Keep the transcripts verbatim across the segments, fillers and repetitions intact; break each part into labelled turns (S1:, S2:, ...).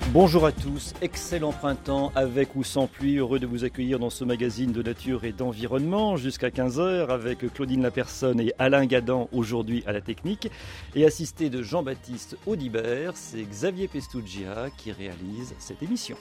S1: Bonjour à tous, excellent printemps avec ou sans pluie, heureux de vous accueillir dans ce magazine de nature et d'environnement jusqu'à quinze heures avec Claudine Lapersonne et Alain Gadan aujourd'hui à la technique et assisté de Jean-Baptiste Audibert, c'est Xavier Pestuggia qui réalise cette émission.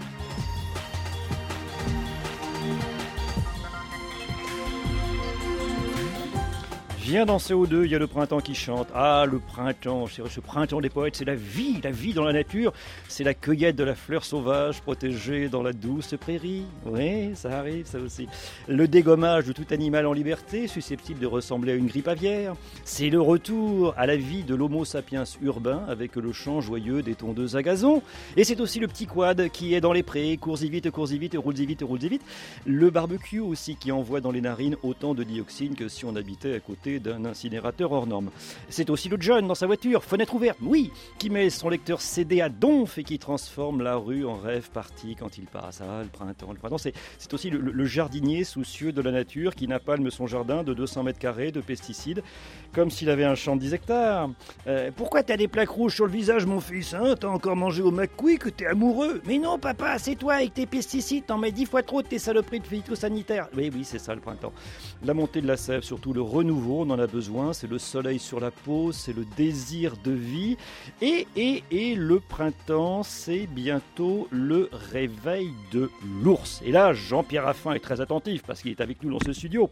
S1: Viens dans C O deux, il y a le printemps qui chante. Ah, le printemps, ce printemps des poètes, c'est la vie, la vie dans la nature. C'est la cueillette de la fleur sauvage protégée dans la douce prairie. Oui, ça arrive, ça aussi. Le dégommage de tout animal en liberté, susceptible de ressembler à une grippe aviaire. C'est le retour à la vie de l'homo sapiens urbain avec le chant joyeux des tondeuses à gazon. Et c'est aussi le petit quad qui est dans les prés, cours-y vite, cours-y vite, roule-y vite, roule-y vite. Le barbecue aussi qui envoie dans les narines autant de dioxine que si on habitait à côté d'un incinérateur hors norme. C'est aussi le John dans sa voiture, fenêtre ouverte, oui, qui met son lecteur C D à donf et qui transforme la rue en rêve parti quand il passe. Ah, le printemps, le printemps, c'est, c'est aussi le, le jardinier soucieux de la nature qui napalme son jardin de deux cents mètres carrés de pesticides, comme s'il avait un champ de dix hectares. Euh, pourquoi t'as des plaques rouges sur le visage, mon fils, hein? T'as encore mangé au McQuick, t'es amoureux? Mais non, papa, c'est toi avec tes pesticides, t'en mets dix fois trop de tes saloperies de phytosanitaires. Oui, oui, c'est ça le printemps. La montée de la sève, surtout le renouveau, on en a besoin, c'est le soleil sur la peau, c'est le désir de vie et, et, et le printemps, c'est bientôt le réveil de l'ours. Et là, Jean-Pierre Raffin est très attentif parce qu'il est avec nous dans ce studio.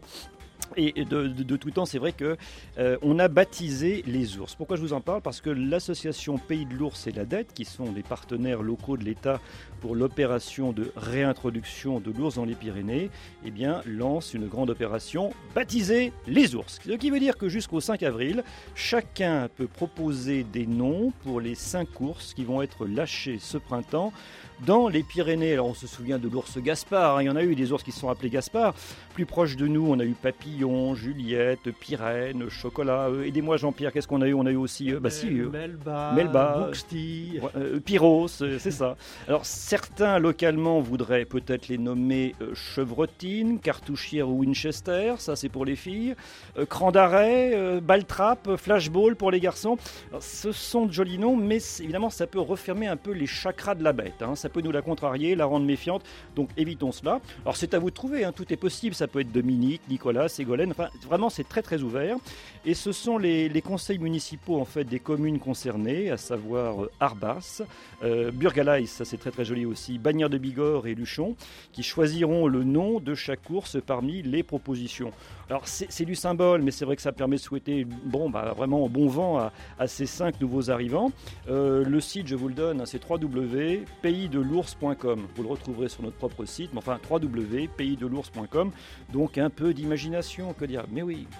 S1: Et de, de, de tout temps, c'est vrai qu'on euh, a baptisé les ours. Pourquoi je vous en parle? Parce que l'association Pays de l'Ours et la Dette, qui sont les partenaires locaux de l'État pour l'opération de réintroduction de l'ours dans les Pyrénées, eh bien, lance une grande opération baptisée les ours. Ce qui veut dire que jusqu'au cinq avril, chacun peut proposer des noms pour les cinq ours qui vont être lâchés ce printemps dans les Pyrénées. Alors on se souvient de l'ours Gaspard, hein. Il y en a eu des ours qui se sont appelés Gaspard. Plus proche de nous, on a eu Papillon, Juliette, Pyrène, Chocolat. Euh, aidez-moi Jean-Pierre, qu'est-ce qu'on a eu? On a eu aussi euh, bah, si, euh,
S2: Melba,
S1: Melba,
S2: Bouxty,
S1: euh, Pyros, euh, c'est ça. Alors certains localement voudraient peut-être les nommer euh, Chevrotine, Cartouchière ou Winchester, ça c'est pour les filles. Euh, Cran d'arrêt, euh, Baltrap, Flashball pour les garçons. Alors, ce sont de jolis noms, mais évidemment ça peut refermer un peu les chakras de la bête, hein. Ça peut nous la contrarier, la rendre méfiante, donc évitons cela. Alors c'est à vous de trouver, hein. Tout est possible, ça peut être Dominique, Nicolas, Ségolène, enfin vraiment c'est très très ouvert. Et ce sont les, les conseils municipaux en fait des communes concernées, à savoir euh, Arbas, euh, Burgalaïs, ça c'est très très joli aussi, Bagnères de Bigorre et Luchon, qui choisiront le nom de chaque course parmi les propositions. Alors c'est, c'est du symbole, mais c'est vrai que ça permet de souhaiter bon, bah, vraiment bon vent à, à ces cinq nouveaux arrivants. Euh, le site, je vous le donne, c'est w w w point pays de l'ours point com. Vous le retrouverez sur notre propre site, mais enfin w w w point pays de l'ours point com. Donc un peu d'imagination, que dire? Mais oui.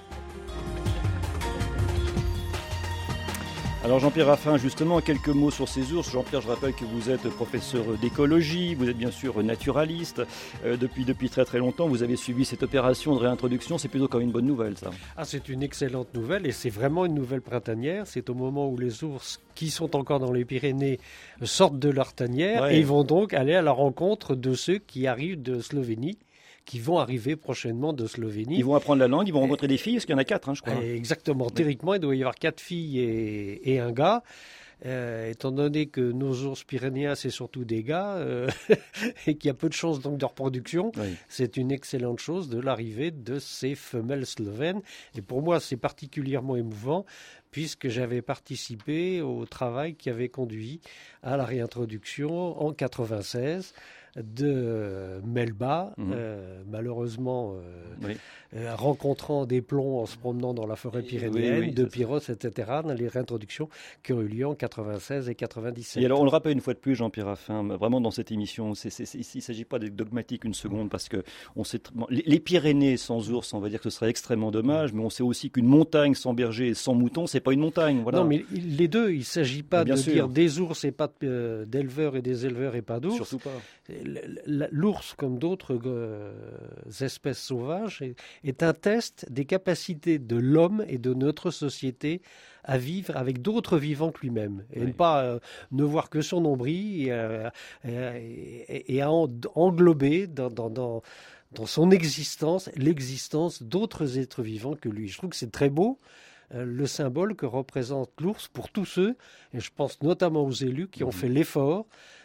S1: Alors Jean-Pierre Raffin, justement, quelques mots sur ces ours. Jean-Pierre, je rappelle que vous êtes professeur d'écologie, vous êtes bien sûr naturaliste. Euh, depuis, depuis très très longtemps, vous avez suivi cette opération de réintroduction. C'est plutôt comme une bonne nouvelle, ça.
S2: Ah, c'est une excellente nouvelle et c'est vraiment une nouvelle printanière. C'est au moment où les ours qui sont encore dans les Pyrénées sortent de leur tanière, ouais. Et vont donc aller à la rencontre de ceux qui arrivent de Slovénie, qui vont arriver prochainement de Slovénie.
S1: Ils vont apprendre la langue, ils vont rencontrer des filles, parce qu'il y en a quatre, hein, je crois.
S2: Exactement. Oui. Théoriquement, il doit y avoir quatre filles et, et un gars. Euh, étant donné que nos ours pyrénéens, c'est surtout des gars, euh, et qu'il y a peu de chances donc de reproduction, oui. C'est une excellente chose de l'arrivée de ces femelles slovènes. Et pour moi, c'est particulièrement émouvant, puisque j'avais participé au travail qui avait conduit à la réintroduction en quatre-vingt-seize de Melba, mmh. euh, malheureusement euh, oui. euh, rencontrant des plombs en se promenant dans la forêt pyrénéenne, oui, oui, de Pyros, et cetera, dans les réintroductions qui ont eu lieu en quatre-vingt-seize et quatre-vingt-dix-sept.
S1: Et alors, on le rappelle une fois de plus, Jean-Pierre Raffin, vraiment dans cette émission, c'est, c'est, c'est, il ne s'agit pas d'être dogmatique une seconde, parce que on sait, les, les Pyrénées sans ours, on va dire que ce serait extrêmement dommage, mais on sait aussi qu'une montagne sans berger et sans mouton, c'est pas une montagne. Voilà.
S2: Non, mais les deux, il ne s'agit pas
S1: bien
S2: de
S1: sûr.
S2: dire des ours et pas euh, d'éleveurs et des éleveurs et pas d'ours.
S1: Surtout pas.
S2: L'ours, comme d'autres euh, espèces sauvages, est, est un test des capacités de l'homme et de notre société à vivre avec d'autres vivants que lui-même. Et oui. ne pas euh, ne voir que son nombril et, euh, et, et à en, englober dans, dans, dans, dans son existence l'existence d'autres êtres vivants que lui. Je trouve que c'est très beau. Le symbole que représente l'ours pour tous ceux, et je pense notamment aux élus qui ont fait l'effort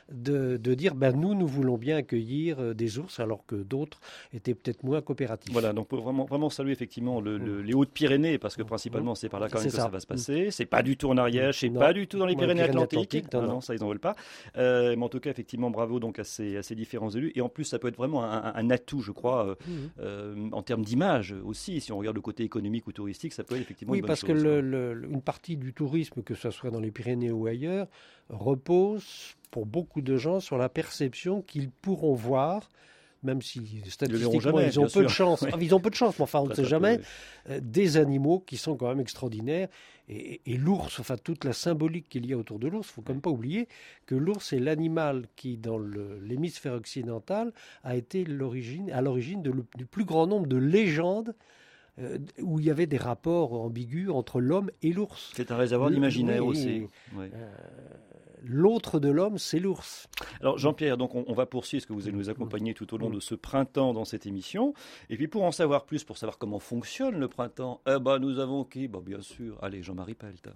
S2: de, de dire ben, nous, nous voulons bien accueillir des ours, alors que d'autres étaient peut-être moins coopératifs.
S1: Voilà, donc on peut vraiment, vraiment saluer effectivement le, le, les Hautes-Pyrénées, parce que principalement c'est par là quand même que ça. ça va se passer. C'est pas du tout en Ariège, c'est non. pas du tout dans les Pyrénées-Atlantiques. Non, non. non, ça ils n'en veulent pas. Euh, mais en tout cas, effectivement, bravo donc à ces, à ces différents élus. Et en plus, ça peut être vraiment un, un, un atout, je crois, euh, mmh. euh, en termes d'image aussi. Si on regarde le côté économique ou touristique, ça peut être effectivement
S2: oui,
S1: une bonne
S2: parce
S1: chose.
S2: Oui, parce que le, le, une partie du tourisme, que ce soit dans les Pyrénées ou ailleurs, repose pour beaucoup de gens sur la perception qu'ils pourront voir, même si statistiquement
S1: jamais,
S2: ils ont peu sûr. de chance,
S1: oui.
S2: enfin, ils ont peu de chance, mais enfin on ne sait jamais,
S1: peu, oui.
S2: euh, des animaux qui sont quand même extraordinaires. Et, et l'ours, enfin toute la symbolique qu'il y a autour de l'ours, il ne faut quand même pas oublier que l'ours est l'animal qui, dans le, l'hémisphère occidental, a été l'origine, à l'origine de le, du plus grand nombre de légendes euh, où il y avait des rapports ambigus entre l'homme et l'ours.
S1: C'est un réservoir d'imaginaire
S2: oui,
S1: aussi. Oui.
S2: Euh, L'autre de l'homme, c'est l'ours.
S1: Alors Jean-Pierre, donc on, on va poursuivre ce que vous allez nous accompagner tout au long de ce printemps dans cette émission. Et puis pour en savoir plus, pour savoir comment fonctionne le printemps, eh ben, nous avons qui bah, bien sûr, allez, Jean-Marie Pelt.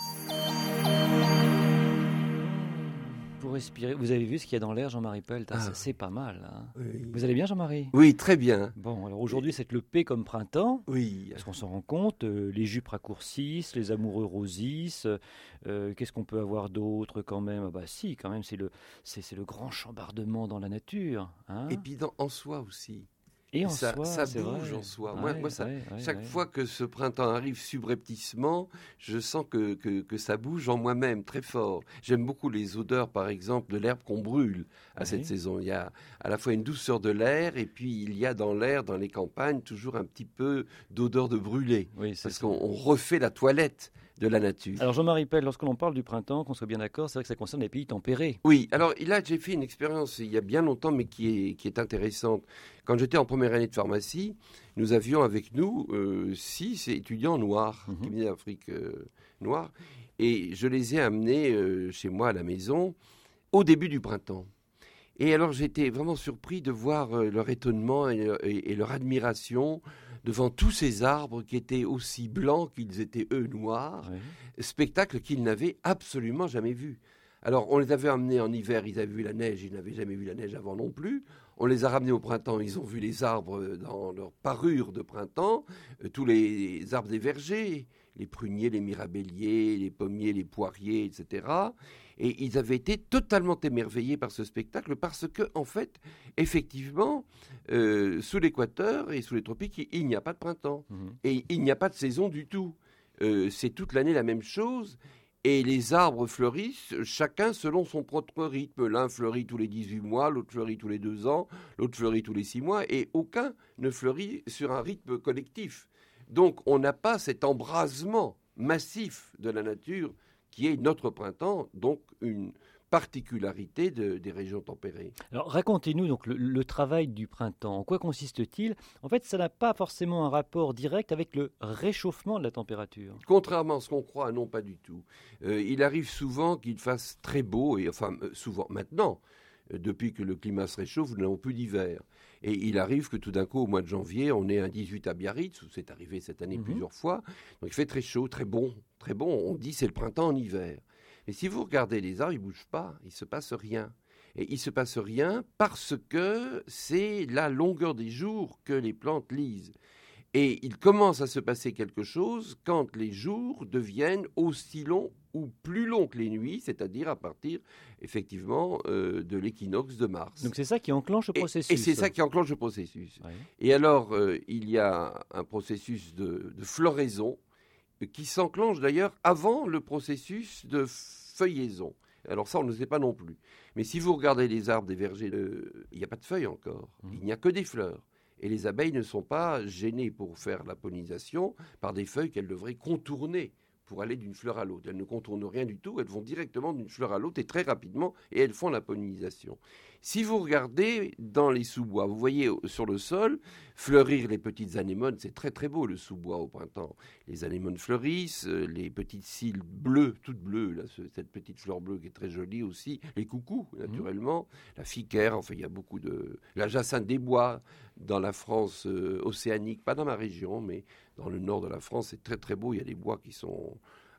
S1: Pour respirer, vous avez vu ce qu'il y a dans l'air, Jean-Marie Pelt, ah. c'est pas mal. Hein. Oui. Vous allez bien, Jean-Marie ?
S3: Oui, très bien.
S1: Bon, alors aujourd'hui, c'est le P comme printemps.
S3: Oui.
S1: Parce qu'on s'en rend compte, euh, les jupes raccourcissent, les amoureux rosissent. Euh, qu'est-ce qu'on peut avoir d'autre quand même ? Ah bah si, quand même, c'est le, c'est, c'est le grand chambardement dans la nature. Hein.
S3: Et puis dans, en soi aussi.
S1: Et en
S3: ça,
S1: soi,
S3: ça
S1: c'est
S3: bouge
S1: vrai.
S3: en soi.
S1: Ouais,
S3: moi, moi, ça,
S1: ouais, ouais,
S3: chaque
S1: ouais.
S3: fois que ce printemps arrive subrepticement, je sens que, que, que ça bouge en moi-même très fort. J'aime beaucoup les odeurs, par exemple, de l'herbe qu'on brûle à ouais. cette saison. Il y a à la fois une douceur de l'air et puis il y a dans l'air, dans les campagnes, toujours un petit peu d'odeur de brûlé. Oui, parce ça. qu'on on refait la toilette de la nature.
S1: Alors Jean-Marie Pelt, lorsque l'on parle du printemps, qu'on soit bien d'accord, c'est vrai que ça concerne les pays tempérés.
S3: Oui, alors là j'ai fait une expérience il y a bien longtemps, mais qui est, qui est intéressante. Quand j'étais en première année de pharmacie, nous avions avec nous euh, six étudiants noirs, mm-hmm. qui venaient d'Afrique euh, noire, et je les ai amenés euh, chez moi à la maison au début du printemps. Et alors j'étais vraiment surpris de voir euh, leur étonnement et, et, et leur admiration devant tous ces arbres qui étaient aussi blancs qu'ils étaient eux noirs, oui. Spectacle qu'ils n'avaient absolument jamais vu. Alors on les avait amenés en hiver, ils avaient vu la neige, ils n'avaient jamais vu la neige avant non plus. On les a ramenés au printemps, ils ont vu les arbres dans leur parure de printemps, euh, tous les arbres des vergers, les pruniers, les mirabelliers, les pommiers, les poiriers, et cetera. Et ils avaient été totalement émerveillés par ce spectacle parce que, en fait, effectivement, euh, sous l'équateur et sous les tropiques, il n'y a pas de printemps. Mmh. Et il n'y a pas de saison du tout. Euh, c'est toute l'année la même chose. Et les arbres fleurissent, chacun selon son propre rythme. L'un fleurit tous les dix-huit mois, l'autre fleurit tous les deux ans, l'autre fleurit tous les six mois. Et aucun ne fleurit sur un rythme collectif. Donc, on n'a pas cet embrasement massif de la nature qui est notre printemps, donc une particularité de, des régions tempérées.
S1: Alors racontez-nous donc le, le travail du printemps. En quoi consiste-t-il ? En fait, ça n'a pas forcément un rapport direct avec le réchauffement de la température.
S3: Contrairement à ce qu'on croit, non, pas du tout. Euh, il arrive souvent qu'il fasse très beau, et enfin souvent maintenant, euh, depuis que le climat se réchauffe, nous n'avons plus d'hiver. Et il arrive que tout d'un coup, au mois de janvier, on ait un dix-huit à Biarritz, où c'est arrivé cette année mmh. plusieurs fois. Donc il fait très chaud, très bon, très bon. On dit c'est le printemps en hiver. Mais si vous regardez les arbres, ils ne bougent pas, il ne se passe rien. Et il ne se passe rien parce que c'est la longueur des jours que les plantes lisent. Et il commence à se passer quelque chose quand les jours deviennent aussi longs ou plus longs que les nuits, c'est-à-dire à partir, effectivement, euh, de l'équinoxe de mars.
S1: Donc c'est ça qui enclenche le processus.
S3: Et, et c'est ça qui enclenche le processus. Ouais. Et alors, euh, il y a un processus de, de floraison qui s'enclenche d'ailleurs avant le processus de feuillaison. Alors ça, on ne le sait pas non plus. Mais si vous regardez les arbres des vergers, euh, il n'y a pas de feuilles encore. Mmh. Il n'y a que des fleurs. Et les abeilles ne sont pas gênées pour faire la pollinisation par des feuilles qu'elles devraient contourner pour aller d'une fleur à l'autre. Elles ne contournent rien du tout, elles vont directement d'une fleur à l'autre et très rapidement, et elles font la pollinisation. Si vous regardez dans les sous-bois, vous voyez sur le sol fleurir les petites anémones, c'est très très beau le sous-bois au printemps. Les anémones fleurissent, les petites cils bleues, toutes bleues, là, cette petite fleur bleue qui est très jolie aussi, les coucous naturellement, mmh. la ficaire, enfin il y a beaucoup de... La jacinthe des bois dans la France euh, océanique, pas dans ma région, mais dans le nord de la France, c'est très très beau, il y a des bois qui sont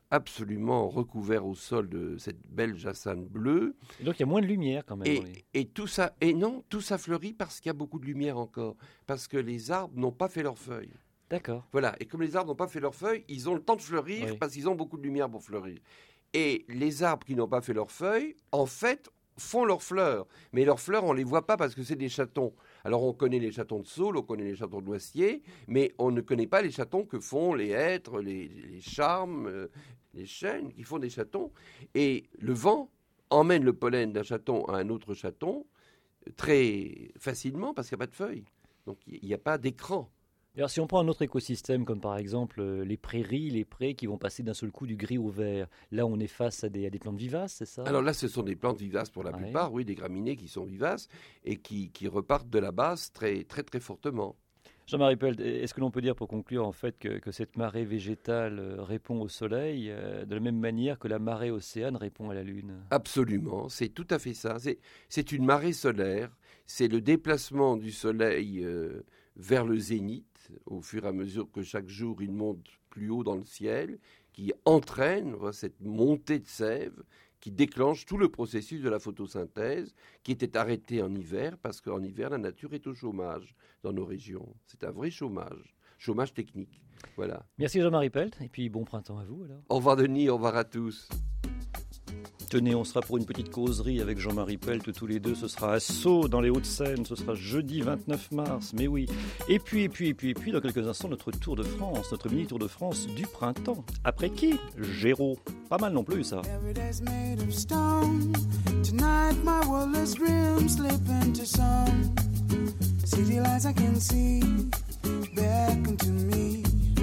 S3: absolument recouvert au sol de cette belle jassanne bleue.
S1: Et donc il y a moins de lumière quand même.
S3: Et,
S1: Oui.
S3: et tout ça, et non, tout ça fleurit parce qu'il y a beaucoup de lumière encore, parce que les arbres n'ont pas fait leurs feuilles.
S1: D'accord.
S3: Voilà, et comme les arbres n'ont pas fait leurs feuilles, ils ont le temps de fleurir
S1: Oui.
S3: parce qu'ils ont beaucoup de lumière pour fleurir. Et les arbres qui n'ont pas fait leurs feuilles, en fait, font leurs fleurs. Mais leurs fleurs, on ne les voit pas parce que c'est des chatons. Alors on connaît les chatons de saule, on connaît les chatons de noisetier, mais on ne connaît pas les chatons que font les hêtres, les, les charmes, euh, les chênes, qui font des chatons. Et le vent emmène le pollen d'un chaton à un autre chaton très facilement parce qu'il n'y a pas de feuilles. Donc il n'y a pas d'écran.
S1: Alors si on prend un autre écosystème comme par exemple euh, les prairies, les prés qui vont passer d'un seul coup du gris au vert, là on est face à des, à des plantes vivaces, c'est ça?
S3: Alors là, ce sont des plantes vivaces pour la
S1: Ouais.
S3: plupart, oui, des graminées qui sont vivaces et qui, qui repartent de la base très très très fortement.
S1: Jean-Marie Pelt, est-ce que l'on peut dire pour conclure en fait que, que cette marée végétale euh, répond au soleil euh, de la même manière que la marée océane répond à la lune?
S3: Absolument, c'est tout à fait ça. C'est, c'est une marée solaire, c'est le déplacement du soleil euh, vers le zénith, au fur et à mesure que chaque jour il monte plus haut dans le ciel, qui entraîne voilà, cette montée de sève, qui déclenche tout le processus de la photosynthèse, qui était arrêté en hiver, parce qu'en hiver, la nature est au chômage dans nos régions. C'est un vrai chômage, chômage technique. Voilà.
S1: Merci Jean-Marie Pelt, et puis bon printemps à vous alors.
S3: Au revoir Denis, au revoir à tous.
S1: Tenez, on sera pour une petite causerie avec Jean-Marie Pelt tous les deux. Ce sera à Sceaux, dans les Hauts-de-Seine. Ce sera jeudi vingt-neuf mars. Mais oui. Et puis, et puis, et puis, et puis, dans quelques instants, notre Tour de France, notre mini Tour de France du printemps. Après qui? Géraud. Pas mal non plus, ça.
S4: Every day's made of stone. Tonight my worldless dreams slip into some city lights I can see beckon to me.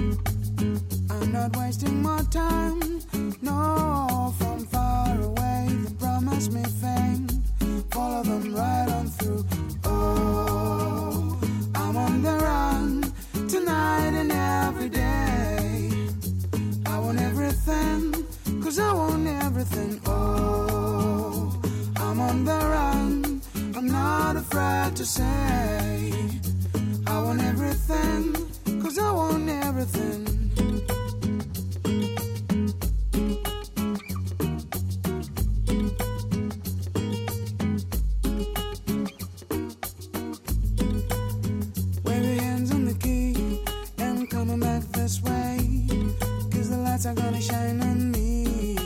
S4: I'm not wasting my time. No, from far away they promise me fame. Follow them right on through. Oh, I'm on the run tonight and every day. I want everything, 'cause I want everything. Oh, I'm on the run, I'm not afraid to say I want everything, 'cause I want everything. Are gonna shine on me,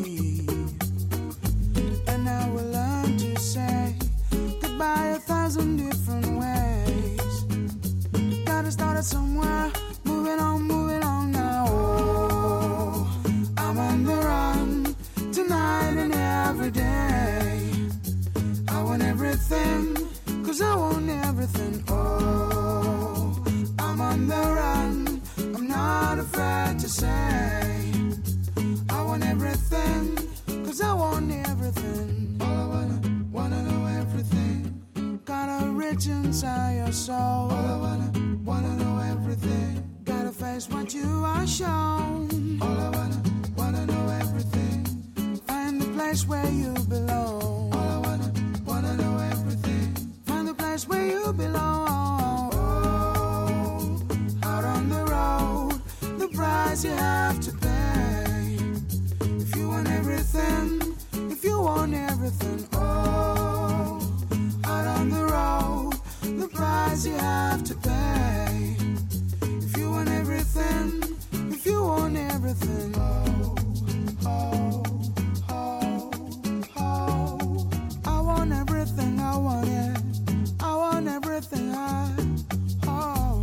S4: and I will learn to say goodbye a thousand different ways. Gotta start it somewhere, moving on, moving on now. Oh, I'm on the run tonight and every day. I want everything, 'cause I want everything. Oh, I'm on the run, I'm not afraid to say I want everything, 'cause I want everything. All I wanna, wanna know everything. Gotta reach inside your soul. All I wanna, wanna know everything. Gotta face what you are shown. All I wanna, wanna know everything. Find the place where you belong. All I wanna, wanna know everything. Find the place where you belong. Oh, out on the road, the price you have to pay. If you want everything, if you want everything, oh, out on the road, the price you have to pay. If you want everything, if you want everything, oh, oh, oh, oh, I want everything, I want it, I want everything, I, oh.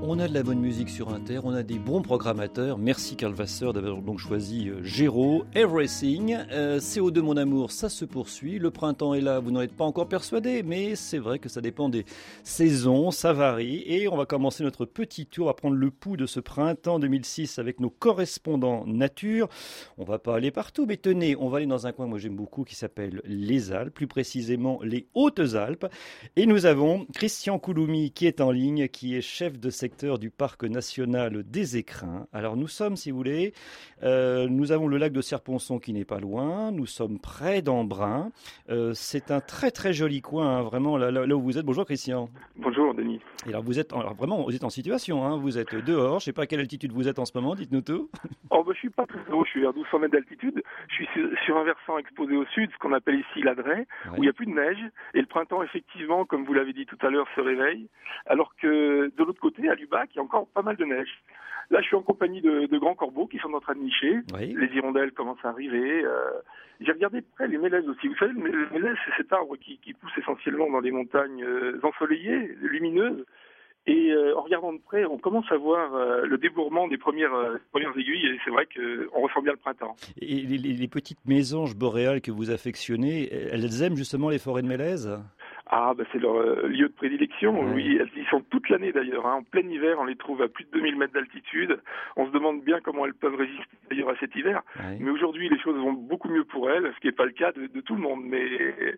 S1: on a de la bonne musique sur Inter, on a des bons programmateurs. Merci Karl Vasseur d'avoir donc choisi euh, Géraud, Everything. Euh, C O deux mon amour, ça se poursuit. Le printemps est là, vous n'en êtes pas encore persuadé, mais c'est vrai que ça dépend des saisons, ça varie. Et on va commencer notre petit tour à prendre le pouls de ce printemps deux mille six avec nos correspondants nature. On va pas aller partout, mais tenez, on va aller dans un coin, moi j'aime beaucoup, qui s'appelle les Alpes, plus précisément les Hautes-Alpes. Et nous avons Christian Couloumi qui est en ligne, qui est chef de secteur du parc national des Écrins. Alors nous sommes, si vous voulez, euh, nous avons le lac de Serponçon qui n'est pas loin, nous sommes près d'Embrun. Euh, c'est un très très joli coin, hein, vraiment là, là, là où vous êtes. Bonjour Christian.
S5: Bonjour Denis.
S1: Et alors vous êtes, alors vraiment, vous êtes en situation, hein, vous êtes dehors, je ne sais pas à quelle altitude vous êtes en ce moment, dites-nous tout.
S5: Oh bah, je suis pas très haut, je suis à douze cents mètres d'altitude, je suis sur, sur un versant exposé au sud, ce qu'on appelle ici l'Adret, ouais. Où il n'y a plus de neige, et le printemps effectivement, comme vous l'avez dit tout à l'heure, se réveille, alors que de l'autre côté, à Lubac, il y a encore pas mal de neige. Là, je suis en compagnie de, de grands corbeaux qui sont en train de nicher. Oui. Les hirondelles commencent à arriver. Euh, j'ai regardé de près les mélèzes aussi. Vous savez, le mélèze, c'est cet arbre qui, qui pousse essentiellement dans des montagnes euh, ensoleillées, lumineuses. Et euh, en regardant de près, on commence à voir euh, le débourrement des premières, euh, premières aiguilles. Et c'est vrai qu'on ressent bien le printemps.
S1: Et les, les, les petites mésanges boréales que vous affectionnez, elles aiment justement les forêts de mélèzes ?
S5: Ah, bah c'est leur euh, lieu de prédilection. Ouais. Oui, elles y sont toute l'année d'ailleurs. Hein. En plein hiver, on les trouve à plus de deux mille mètres d'altitude. On se demande bien comment elles peuvent résister d'ailleurs à cet hiver. Ouais. Mais aujourd'hui, les choses vont beaucoup mieux pour elles, ce qui n'est pas le cas de, de tout le monde. Mais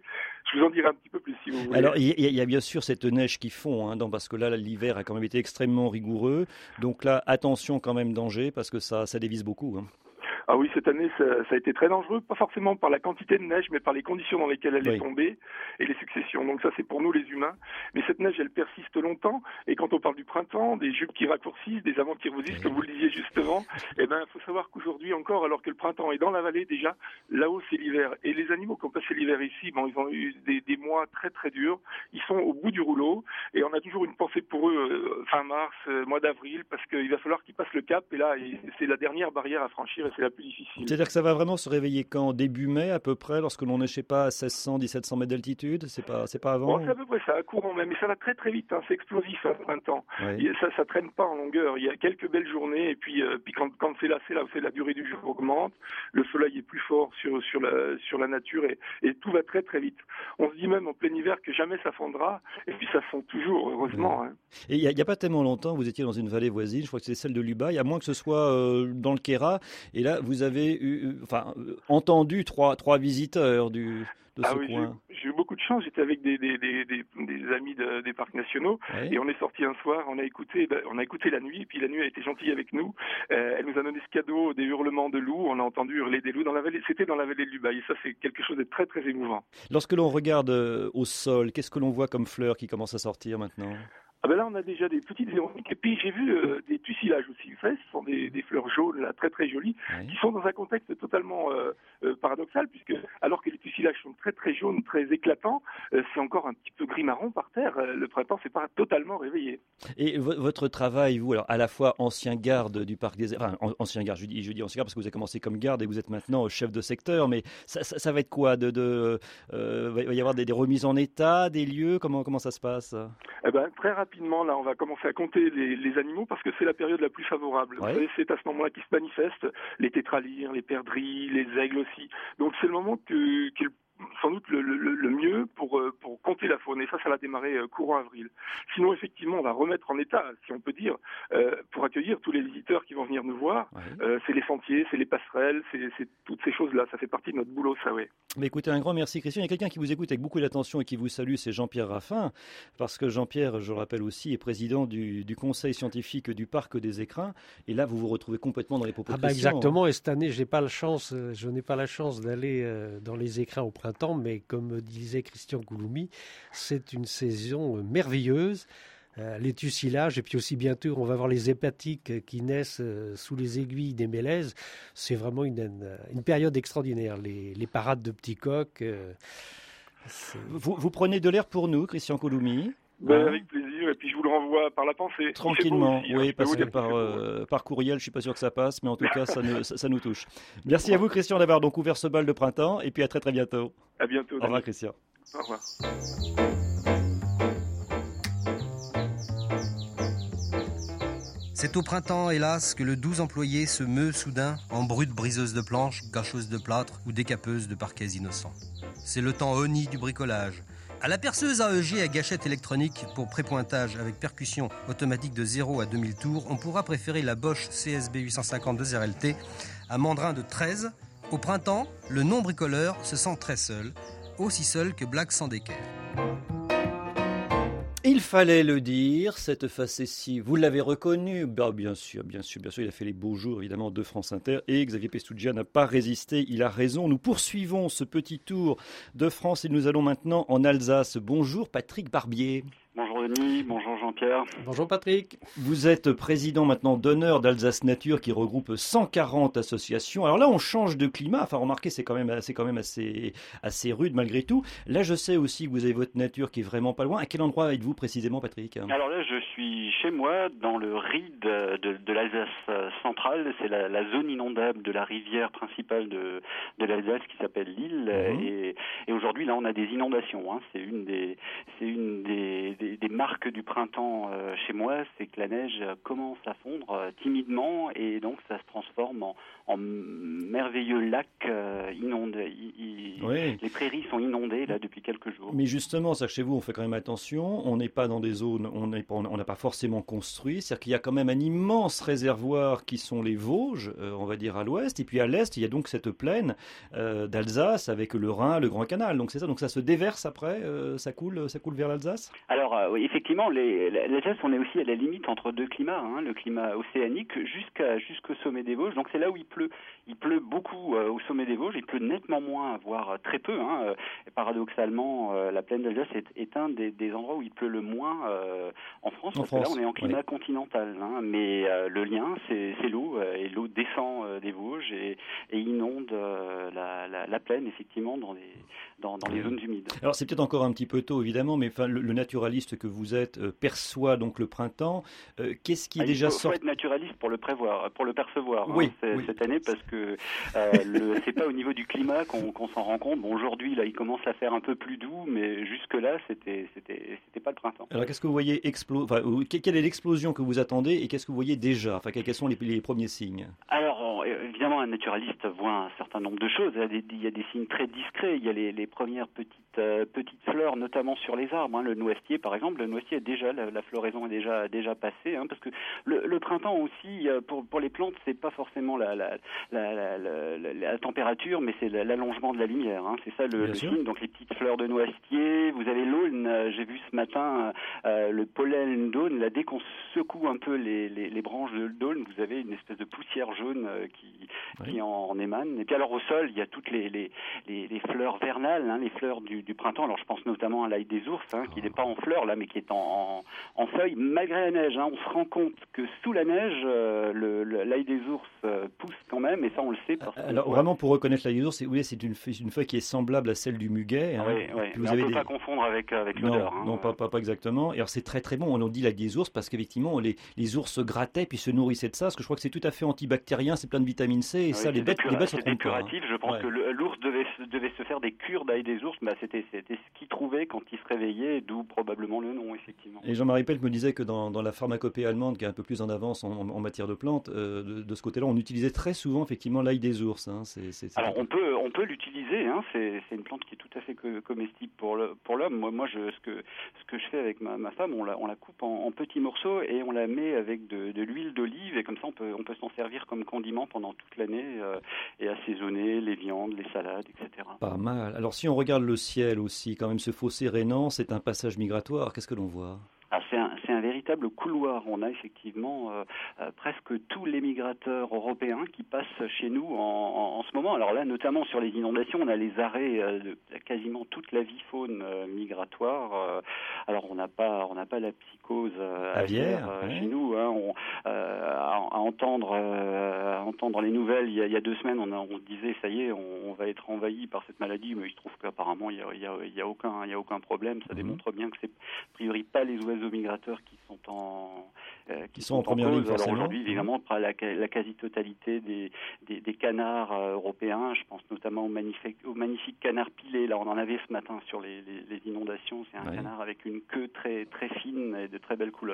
S5: je vous en dirai un petit peu plus si vous voulez.
S1: Alors, il y, y a bien sûr cette neige qui fond, hein, parce que là, l'hiver a quand même été extrêmement rigoureux. Donc là, attention quand même, danger, parce que ça, ça dévisse beaucoup. Hein.
S5: Ah oui, cette année, ça, ça a été très dangereux, pas forcément par la quantité de neige, mais par les conditions dans lesquelles elle oui. est tombée et les successions. Donc ça, c'est pour nous les humains. Mais cette neige, elle persiste longtemps. Et quand on parle du printemps, des jupes qui raccourcissent, des amants qui rebondissent, comme vous le disiez justement, eh ben, il faut savoir qu'aujourd'hui encore, alors que le printemps est dans la vallée déjà, là-haut, c'est l'hiver. Et les animaux qui ont passé l'hiver ici, bon, ils ont eu des, des mois très très durs. Ils sont au bout du rouleau. Et on a toujours une pensée pour eux euh, fin mars, euh, mois d'avril, parce qu'il va falloir qu'ils passent le cap. Et là, c'est la dernière barrière à franchir et c'est la plus difficile.
S1: C'est-à-dire que ça va vraiment se réveiller quand ? Début mai à peu près, lorsque l'on n'est, je sais pas, à seize cents, dix-sept cents mètres d'altitude ? C'est pas, c'est pas avant ?
S5: Bon, c'est à peu près ça, à courant même. Mais ça va très très vite, hein. C'est explosif, hein, le printemps. Oui. Ça, ça traîne pas en longueur. Il y a quelques belles journées et puis, euh, puis quand, quand c'est là, c'est là où la durée du jour augmente. Le soleil est plus fort sur, sur, la, sur la nature et, et tout va très très vite. On se dit même en plein hiver que jamais ça fondra et puis ça fond toujours, heureusement. Oui. Hein.
S1: Et il n'y a, a pas tellement longtemps, vous étiez dans une vallée voisine, je crois que c'est celle de Lubac, à moins que ce soit euh, dans le Queyras. Et là, vous avez eu, enfin, entendu trois, trois visiteurs du, de ce
S5: ah oui,
S1: coin.
S5: J'ai, j'ai eu beaucoup de chance. J'étais avec des, des, des, des, des amis de, des parcs nationaux oui. Et on est sortis un soir. On a écouté, on a écouté la nuit. Et puis la nuit a été gentille avec nous. Euh, elle nous a donné ce cadeau des hurlements de loups. On a entendu hurler des loups dans la vallée. C'était dans la vallée de Lubac. Et ça, c'est quelque chose de très très émouvant.
S1: Lorsque l'on regarde au sol, qu'est-ce que l'on voit comme fleurs qui commencent à sortir maintenant ?
S5: Ah ben là, on a déjà des petites véroniques et puis j'ai vu euh, des tussilages aussi. Vous savez, ce sont des, des fleurs jaunes là, très très jolies, oui. Qui sont dans un contexte totalement euh, euh, paradoxal puisque alors que les tussilages sont très très jaunes, très éclatants, euh, c'est encore un petit peu gris marron par terre. Euh, le printemps s'est pas totalement réveillé.
S1: Et v- votre travail, vous, alors à la fois ancien garde du parc des, enfin ancien garde, je dis, je dis ancien garde parce que vous avez commencé comme garde et vous êtes maintenant chef de secteur, mais ça, ça, ça va être quoi de, de euh, va y avoir des, des remises en état, des lieux, comment comment ça se passe ?
S5: Eh ben très rapidement. Rapidement, là, on va commencer à compter les, les animaux parce que c'est la période la plus favorable. Ouais. Vous savez, c'est à ce moment-là qu'ils se manifestent, les tétralyres, les perdrix, les aigles aussi. Donc c'est le moment que, que sans doute le, le, le mieux pour, pour compter la faune. Et ça, ça va démarrer courant avril. Sinon, effectivement, on va remettre en état, si on peut dire, euh, pour accueillir tous les visiteurs qui vont venir nous voir. Ouais. Euh, c'est les sentiers, c'est les passerelles, c'est, c'est toutes ces choses-là. Ça fait partie de notre boulot, ça, oui.
S1: Mais écoutez, un grand merci, Christian. Il y a quelqu'un qui vous écoute avec beaucoup d'attention et qui vous salue, c'est Jean-Pierre Raffin. Parce que Jean-Pierre, je le rappelle aussi, est président du, du conseil scientifique du parc des Écrins. Et là, vous vous retrouvez complètement dans les propos
S2: ah
S1: de
S2: bah
S1: Christian.
S2: Exactement. Et cette année, j'ai pas la chance, je n'ai pas la chance d'aller euh, dans les Écrins au printemps, mais comme disait Christian Couloumi, c'est une saison merveilleuse. Euh, les tussilages et puis aussi bientôt on va voir les hépatiques qui naissent euh, sous les aiguilles des mélèzes. C'est vraiment une, une, une période extraordinaire. Les, les parades de petits coqs. Euh,
S1: vous, vous prenez de l'air pour nous, Christian Couloumi.
S5: Ben, hein? Avec plaisir, et puis je vous le renvoie par la pensée.
S1: Tranquillement,
S5: aussi,
S1: oui,
S5: hein,
S1: parce que par, euh, par courriel, je ne suis pas sûr que ça passe, mais en tout cas, ça, nous, ça, ça nous touche. Merci à vous, Christian, d'avoir donc ouvert ce bal de printemps, et puis à très très bientôt.
S5: À bientôt.
S1: Au revoir, Christian.
S5: Au revoir.
S6: C'est au printemps, hélas, que le doux employé se meut soudain en brute briseuse de planches, gâcheuse de plâtre ou décapeuse de parquets innocents. C'est le temps honni du bricolage. À la perceuse A E G à gâchette électronique pour prépointage avec percussion automatique de zéro à deux mille tours, on pourra préférer la Bosch C S B huit cent cinquante deux R L T à mandrin de treize. Au printemps, le non-bricoleur se sent très seul, aussi seul que Black sans d'équerre.
S1: Il fallait le dire, cette facétie, vous l'avez reconnu, bah, bien sûr, bien sûr, bien sûr, il a fait les beaux jours évidemment de France Inter et Xavier Pestougia n'a pas résisté, il a raison. Nous poursuivons ce petit tour de France et nous allons maintenant en Alsace. Bonjour Patrick Barbier.
S7: Bonjour Denis, bonjour Jean-Pierre.
S2: Bonjour Patrick.
S1: Vous êtes président maintenant d'honneur d'Alsace Nature qui regroupe cent quarante associations. Alors là, on change de climat. Enfin, remarquez, c'est quand même, c'est quand même assez, assez rude malgré tout. Là, je sais aussi que vous avez votre nature qui est vraiment pas loin. À quel endroit êtes-vous précisément, Patrick ?
S7: Alors là, je suis chez moi dans le Ried de, de, de l'Alsace centrale. C'est la, la zone inondable de la rivière principale de, de l'Alsace qui s'appelle l'Ill. Mmh. Et, et aujourd'hui, là, on a des inondations. Hein. C'est une des, c'est une des Des, des marques du printemps euh, chez moi, c'est que la neige commence à fondre euh, timidement et donc ça se transforme en, en merveilleux lac euh, inondé. I, I, oui. Les prairies sont inondées là depuis quelques jours.
S1: Mais justement, ça chez vous, on fait quand même attention. On n'est pas dans des zones, on n'est pas, on n'a pas forcément construit. C'est-à-dire qu'il y a quand même un immense réservoir qui sont les Vosges, euh, on va dire à l'ouest, et puis à l'est, il y a donc cette plaine euh, d'Alsace avec le Rhin, le Grand Canal. Donc c'est ça. Donc ça se déverse après, euh, ça coule, ça coule vers l'Alsace.
S7: Alors euh, oui, effectivement, les, l'Alsace, on est aussi à la limite entre deux climats, hein, le climat océanique jusqu'à jusqu'au sommet des Vosges. Donc c'est là où il pleut. Il pleut beaucoup euh, au sommet des Vosges. Il pleut nettement moins, voire très peu. Hein. Et paradoxalement, euh, la plaine d'Alsace est, est un des, des endroits où il pleut le moins euh, en France. En parce France, que là, on est en climat oui. continental. Hein. Mais euh, le lien, c'est, c'est l'eau. Euh, et l'eau descend euh, des Vosges et, et inonde euh, la, la, la plaine, effectivement, dans les, dans, dans les zones humides.
S1: Alors c'est peut-être encore un petit peu tôt, évidemment, mais enfin, le, le naturaliste que vous êtes euh, perçoit donc le printemps. Euh, qu'est-ce qui est
S7: ah,
S1: déjà
S7: sorti ? Il faut,
S1: sorti
S7: faut être naturaliste pour le prévoir, pour le percevoir
S1: oui,
S7: hein, c'est,
S1: oui.
S7: cette année, parce que euh, le, c'est pas au niveau du climat qu'on, qu'on s'en rend compte. Bon, aujourd'hui, là, il commence à faire un peu plus doux, mais jusque-là, c'était, c'était, c'était pas le printemps.
S1: Alors, qu'est-ce que vous voyez explo... enfin, quelle est l'explosion que vous attendez et qu'est-ce que vous voyez déjà ? Enfin, quels sont les, les premiers signes ?
S7: Alors, évidemment, un naturaliste voit un certain nombre de choses. Il y a des, il y a des signes très discrets. Il y a les, les premières petites, euh, petites fleurs, notamment sur les arbres. Hein. Le noisetier, par exemple, le noisetier est déjà, la, la floraison est déjà, déjà passée. Hein, parce que le, le printemps aussi, pour, pour les plantes, c'est pas forcément la, la, la, la, la, la, la température, mais c'est l'allongement de la lumière. Hein. C'est ça le, le signe. Donc les petites fleurs de noisetier. Vous avez l'aulne. Euh, j'ai vu ce matin euh, le pollen d'aulne. Là, dès qu'on secoue un peu les, les, les branches de d'aulne, vous avez une espèce de poussière jaune euh, qui, oui. qui en, en émane. Et puis alors au sol, il y a toutes les, les, les, les fleurs vernales, hein, les fleurs du, du printemps. Alors je pense notamment à l'ail des ours, hein, qui n'est pas en fleurs là, mais qui est en, en, en feuilles, malgré la neige. Hein. On se rend compte que sous la neige, euh, le, le, l'ail des ours euh, pousse quand même, et ça on le sait. Parce
S1: alors voit... vraiment pour reconnaître l'ail des ours, c'est, oui, c'est une, feuille, une feuille qui est semblable à celle du muguet. Hein.
S7: Oui, oui. Vous mais avez on ne peut des... pas confondre avec, avec
S1: non,
S7: l'odeur. Hein.
S1: Non, pas, pas, pas exactement. Et alors c'est très très bon. On en dit l'ail des ours parce qu'effectivement les, les ours se grattaient puis se nourrissaient de ça. Parce que je crois que c'est tout à fait antibactérien, c'est plein de vitamine C et oui, ça les bêtes, les bêtes se trompent pas.
S7: Curatif. Je pense ouais. que l'ours devait, devait se faire des cures d'ail des ours. Bah, c'était, c'était ce qu'il trouvait quand il se réveillait, d'où probablement le nom, effectivement.
S1: Et Jean-Marie Pelt me disait que dans, dans la pharmacopée allemande, qui est un peu plus en avance en, en matière de plantes, euh, de, de ce côté-là, on utilisait très souvent effectivement l'ail des ours. Hein. C'est, c'est, c'est
S7: Alors on peut, on peut l'utiliser. Hein. C'est, c'est une plante qui est tout à fait comestible pour, le, pour l'homme. Moi, moi je, ce, que, ce que je fais avec ma, ma femme, on la, on la coupe en, en petits morceaux et on la met avec de, de l'huile d'olive et comme ça on peut, on peut s'en servir comme condiment pendant toute l'année euh, et assaisonner les viandes, les salades, et cetera.
S1: Pas mal. Alors si on regarde le ciel aussi, quand même ce fossé rhénan, c'est un passage migratoire. Qu'est-ce que l'on voit ?
S7: Alors c'est un, c'est un véritable couloir. On a effectivement euh, euh, presque tous les migrateurs européens qui passent chez nous en, en, en ce moment. Alors là, notamment sur les inondations, on a les arrêts euh, de quasiment toute la vie faune euh, migratoire. Euh, alors on n'a pas, on n'a pas la psychose euh, aviaire euh, ouais. chez nous. Hein. On, euh, à, à entendre, euh, à entendre les nouvelles, il y a, il y a deux semaines, on, a, on disait ça y est, on, on va être envahi par cette maladie, mais il se trouve qu'apparemment il y a, il y a, il y a aucun, il y a aucun problème. Ça mmh. démontre bien que c'est a priori pas les oiseaux migrateurs qui sont en euh, qui, qui sont, sont en première ligne. Alors aujourd'hui, évidemment, la, la quasi-totalité des, des, des canards euh, européens, je pense notamment au magnifique, au magnifique canard pilé. Là, on en avait ce matin sur les, les, les inondations. C'est un ouais. canard avec une queue très très fine et de très belles couleurs.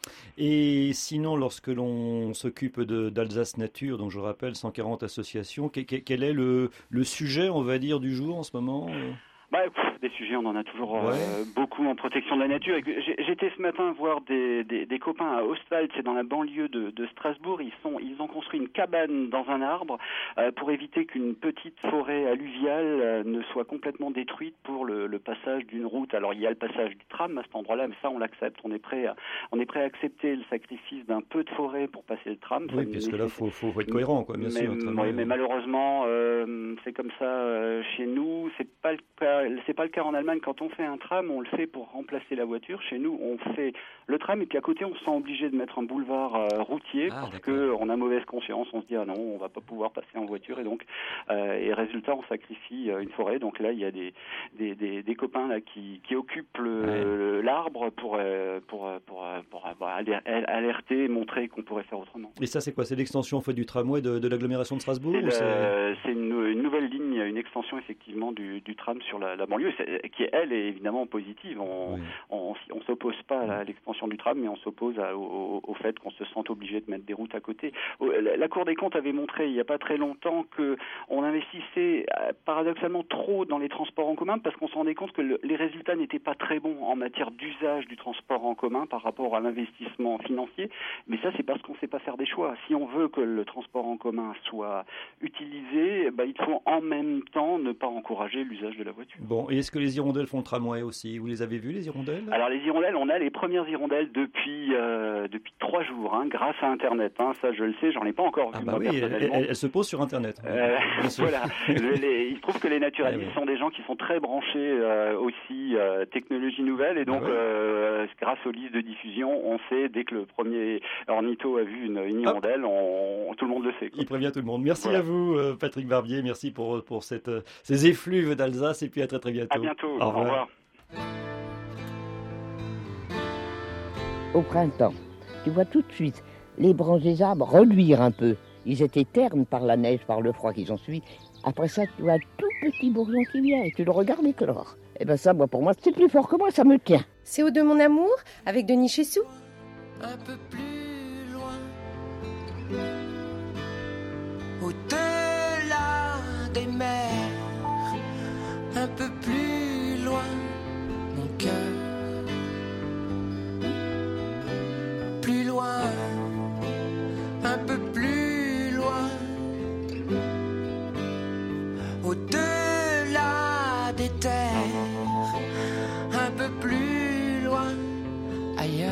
S1: Et sinon, lorsque l'on s'occupe de, d'Alsace Nature, donc je rappelle cent quarante associations, quel, quel est le, le sujet, on va dire, du jour en ce moment ?
S7: Bah, pff, des sujets, on en a toujours
S1: ouais.
S7: euh, beaucoup en protection de la nature. J'étais ce matin voir des, des, des copains à Ostwald, c'est dans la banlieue de, de Strasbourg. Ils, sont, ils ont construit une cabane dans un arbre euh, pour éviter qu'une petite forêt alluviale euh, ne soit complètement détruite pour le, le passage d'une route. Alors il y a le passage du tram à cet endroit-là, mais ça on l'accepte. On est prêt à, on est prêt à accepter le sacrifice d'un peu de forêt pour passer le tram.
S1: Oui, parce que là, il faut, faut, faut être cohérent, quoi, bien
S7: mais,
S1: sûr.
S7: Oui, mais malheureusement, euh, c'est comme ça euh, chez nous. C'est pas le cas. C'est pas le cas en Allemagne. Quand on fait un tram, on le fait pour remplacer la voiture. Chez nous, on fait le tram et puis à côté, on se sent obligé de mettre un boulevard euh, routier ah, parce que on a mauvaise conscience. On se dit ah non, on va pas pouvoir passer en voiture et donc euh, et résultat, on sacrifie euh, une forêt. Donc là, il y a des des, des, des copains là qui, qui occupent le, ouais. l'arbre pour euh, pour pour, pour, pour bah, alerter, montrer qu'on pourrait faire autrement.
S1: Et ça, c'est quoi ? C'est l'extension en fait du tramway de, de l'agglomération de Strasbourg
S7: C'est,
S1: ou
S7: le,
S1: c'est...
S7: c'est une, une nouvelle ligne, une extension effectivement du, du tram sur la, la banlieue. Qui elle est évidemment positive. On oui. on, on s'oppose pas à l'extension du tram, mais on s'oppose à, au, au fait qu'on se sente obligé de mettre des routes à côté. La Cour des comptes avait montré il n'y a pas très longtemps que on investissait paradoxalement trop dans les transports en commun parce qu'on se rendait compte que le, les résultats n'étaient pas très bons en matière d'usage du transport en commun par rapport à l'investissement financier. Mais ça, c'est parce qu'on ne sait pas faire des choix. Si on veut que le transport en commun soit utilisé, bah, il faut en même temps ne pas encourager l'usage de la voiture.
S1: Bon, et est-ce que les hirondelles font le tramway aussi ? Vous les avez vus, les hirondelles ?
S7: Alors les hirondelles, on a les premières hirondelles depuis euh, depuis trois jours, hein, grâce à Internet. Hein, ça, je le sais, j'en ai pas encore
S1: ah
S7: vu.
S1: Bah
S7: moi,
S1: oui, elles elle, elle se posent sur Internet.
S7: Euh, voilà. les, les, il se trouve que les naturalistes ah, oui. sont des gens qui sont très branchés euh, aussi euh, technologie nouvelle et donc ah, oui. euh, grâce aux listes de diffusion, on sait dès que le premier ornitho a vu une, une hirondelle, on, tout le monde le sait. Quoi.
S1: Il prévient tout le monde. Merci voilà. à vous, Patrick Barbier. Merci pour pour cette ces effluves d'Alsace et puis à très très bientôt.
S7: À bientôt.
S1: Au revoir.
S7: Au revoir.
S8: Au printemps, tu vois tout de suite les branches des arbres reluire un peu. Ils étaient ternes par la neige, par le froid qu'ils ont suivi. Après ça, tu vois un tout petit bourgeon qui vient et tu le regardes éclore. Et bien ça, moi, pour moi, c'est plus fort que moi, ça me tient.
S9: C'est Au de mon amour avec Denis Chessou.
S4: Un peu plus loin, au-delà des mers, un peu plus loin, mon cœur. Plus loin, un peu plus loin, au-delà des terres, un peu plus loin, ailleurs.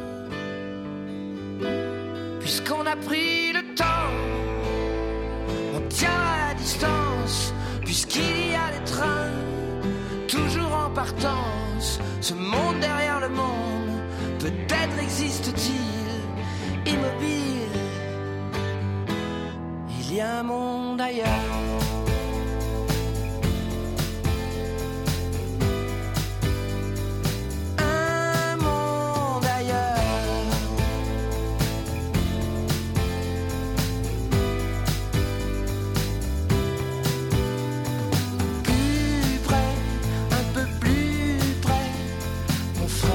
S4: Puisqu'on a pris le temps, on tient à la distance, puisqu'il y a des trains, toujours en partance, ce monde derrière le monde. Peut-être existe-t-il immobile. Il y a un monde ailleurs. Un monde ailleurs. Plus près, un peu plus près, mon frère.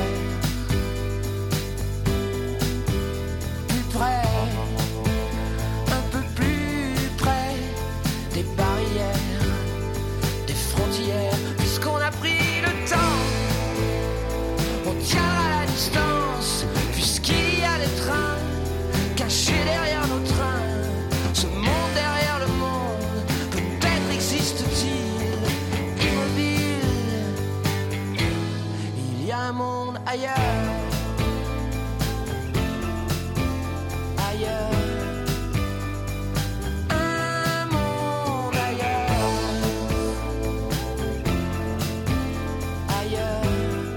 S4: Un peu plus près des barrières, des frontières, puisqu'on a pris le temps, on tient à la distance, puisqu'il y a des trains cachés derrière nos trains, ce monde derrière le monde, peut-être existe-t-il immobile, il y a un monde ailleurs. Un monde ailleurs, ailleurs.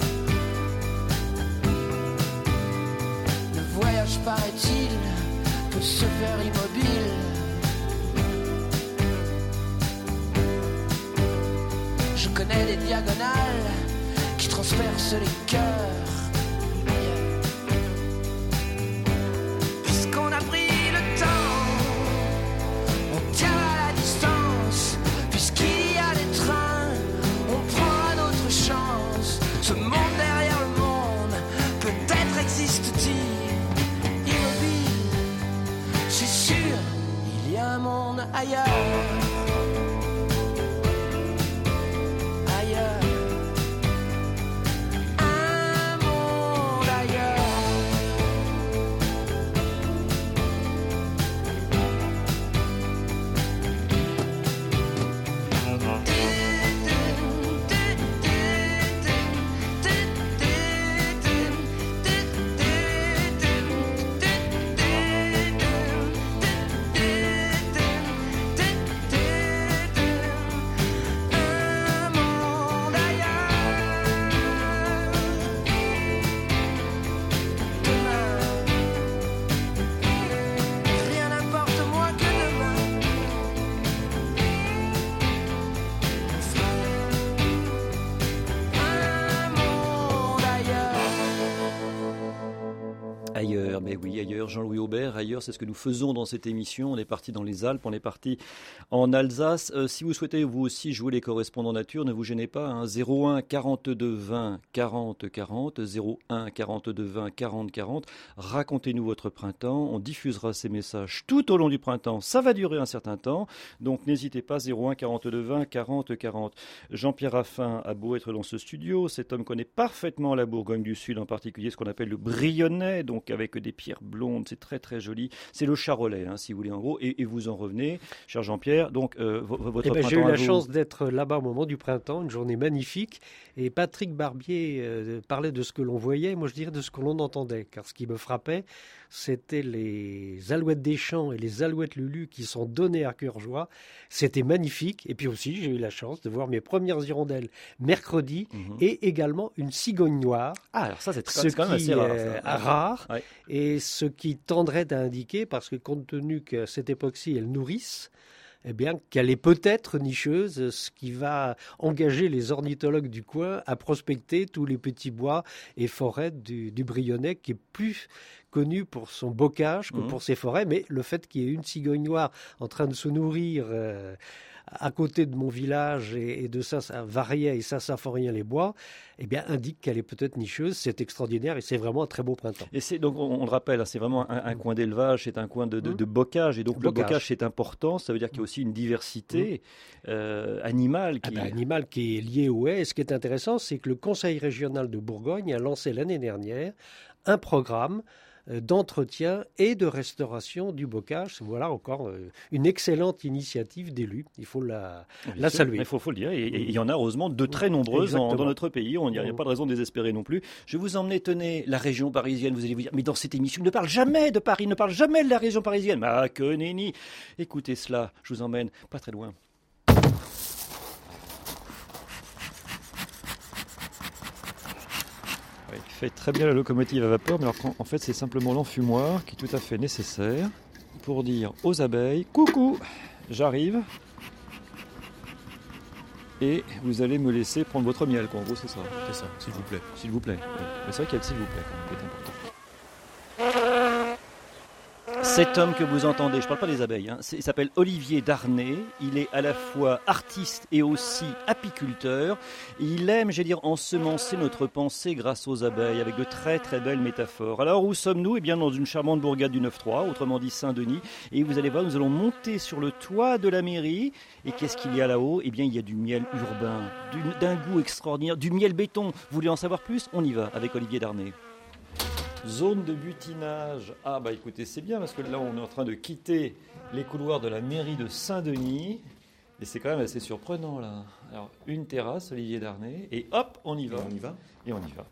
S4: Le voyage, paraît-il, peut se faire immobile. Je connais des diagonales qui transpercent les cœurs. Ce monde derrière le monde, peut-être existe-t-il
S1: Ailleurs, mais oui, ailleurs, Jean-Louis Aubert, ailleurs, c'est ce que nous faisons dans cette émission. On est parti dans les Alpes, on est parti en Alsace. Euh, si vous souhaitez vous aussi jouer les correspondants nature, ne vous gênez pas. Hein, zéro un quarante-deux vingt quarante quarante, zéro un quarante-deux vingt quarante quarante. Racontez-nous votre printemps. On diffusera ces messages tout au long du printemps. Ça va durer un certain temps, donc n'hésitez pas. zéro un quarante-deux vingt quarante quarante. Jean-Pierre Raffin a beau être dans ce studio, cet homme connaît parfaitement la Bourgogne du Sud, en particulier ce qu'on appelle le Brionnais, donc avec des pierres blondes, c'est très très joli. C'est le Charolais, hein, si vous voulez en gros, et, et vous en revenez, cher Jean-Pierre. Donc euh, votre
S2: eh ben,
S1: printemps.
S2: J'ai eu la
S1: vous...
S2: chance d'être là-bas au moment du printemps, une journée magnifique. Et Patrick Barbier euh, parlait de ce que l'on voyait, moi je dirais de ce que l'on entendait, car ce qui me frappait, c'était les alouettes des champs et les alouettes Lulu qui sont données à cœur joie. C'était magnifique. Et puis aussi, j'ai eu la chance de voir mes premières hirondelles mercredi mm-hmm. et également une cigogne noire.
S1: Ah, alors ça, c'est, très,
S2: ce
S1: c'est quand même assez rare.
S2: Euh, rare
S1: ouais.
S2: Et ce qui tendrait à indiquer, parce que compte tenu qu'à cette époque-ci, elles nourrissent, eh bien, qu'elle est peut-être nicheuse, ce qui va engager les ornithologues du coin à prospecter tous les petits bois et forêts du, du Brionnais, qui est plus connu pour son bocage que mmh. pour ses forêts. Mais le fait qu'il y ait une cigogne noire en train de se nourrir euh, à côté de mon village et, et de ça, ça variait et ça, ça forien les bois, eh bien, indique qu'elle est peut-être nicheuse. C'est extraordinaire et c'est vraiment un très beau printemps.
S1: Et c'est donc, on, on le rappelle, c'est vraiment un, un coin d'élevage, c'est un coin de, de, de bocage. Et donc, bocage. Le bocage, c'est important. Ça veut dire qu'il y a aussi une diversité mmh. euh, animale. Qui...
S2: Ah ben, animale qui est liée au haies. Et ce qui est intéressant, c'est que le Conseil régional de Bourgogne a lancé l'année dernière un programme d'entretien et de restauration du bocage. Voilà encore une excellente initiative d'élus. Il faut la, la saluer.
S1: Il faut, faut le dire. Et il y en a heureusement de très nombreuses en, dans notre pays. Il n'y a, a pas de raison de désespérer non plus. Je vais vous emmener, tenez, la région parisienne. Vous allez vous dire, mais dans cette émission, il ne parle jamais de Paris, il ne parle jamais de la région parisienne. Ah, que nenni. Écoutez cela, je vous emmène pas très loin. Il fait très bien la locomotive à vapeur, mais alors en fait c'est simplement l'enfumoir qui est tout à fait nécessaire pour dire aux abeilles « Coucou, j'arrive !» et vous allez me laisser prendre votre miel, quoi. En gros c'est ça.
S10: C'est ça, s'il vous plaît.
S1: S'il vous plaît. Oui. Mais c'est vrai qu'il y a le s'il vous plaît, quand même, qui est important. Cet homme que vous entendez, je ne parle pas des abeilles, hein, il s'appelle Olivier Darnay, il est à la fois artiste et aussi apiculteur. Il aime, j'allais dire, ensemencer notre pensée grâce aux abeilles, avec de très très belles métaphores. Alors où sommes-nous ? Eh bien dans une charmante bourgade du neuf trois, autrement dit Saint-Denis. Et vous allez voir, nous allons monter sur le toit de la mairie. Et qu'est-ce qu'il y a là-haut ? Eh bien il y a du miel urbain, du, d'un goût extraordinaire, du miel béton. Vous voulez en savoir plus ? On y va avec Olivier Darnay. Zone de butinage. Ah bah écoutez, c'est bien parce que là on est en train de quitter les couloirs de la mairie de Saint-Denis. Et c'est quand même assez surprenant là. Alors une terrasse, Olivier Darnay, et hop, on y va.
S10: Et on y va.
S1: Et on y va.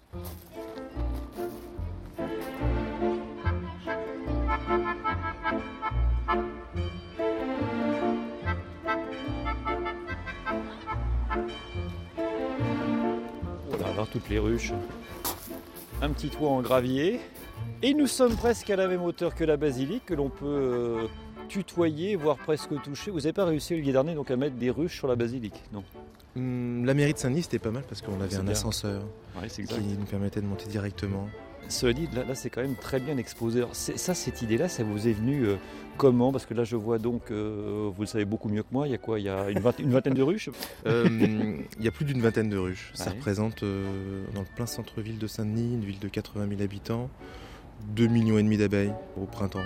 S1: On va voir toutes les ruches. Un petit toit en gravier. Et nous sommes presque à la même hauteur que la basilique, que l'on peut euh, tutoyer, voire presque toucher. Vous n'avez pas réussi, Olivier Darnay, donc à mettre des ruches sur la basilique, non ?
S10: hum, La mairie de Saint-Denis, c'était pas mal parce qu'on avait
S1: c'est
S10: un
S1: bien.
S10: ascenseur
S1: ouais, c'est
S10: qui nous permettait de monter directement.
S1: Cela dit, là, là c'est quand même très bien exposé. Alors, c'est, ça, cette idée-là, ça vous est venu euh, comment ? Parce que là, je vois donc, euh, vous le savez beaucoup mieux que moi, il y a quoi ? Il y a une, vingt, une vingtaine de ruches ?
S10: euh, Il y a plus d'une vingtaine de ruches. Ça
S1: ouais.
S10: représente, euh, dans le plein centre-ville de Saint-Denis, une ville de quatre-vingt mille habitants, deux millions et demi d'abeilles au printemps.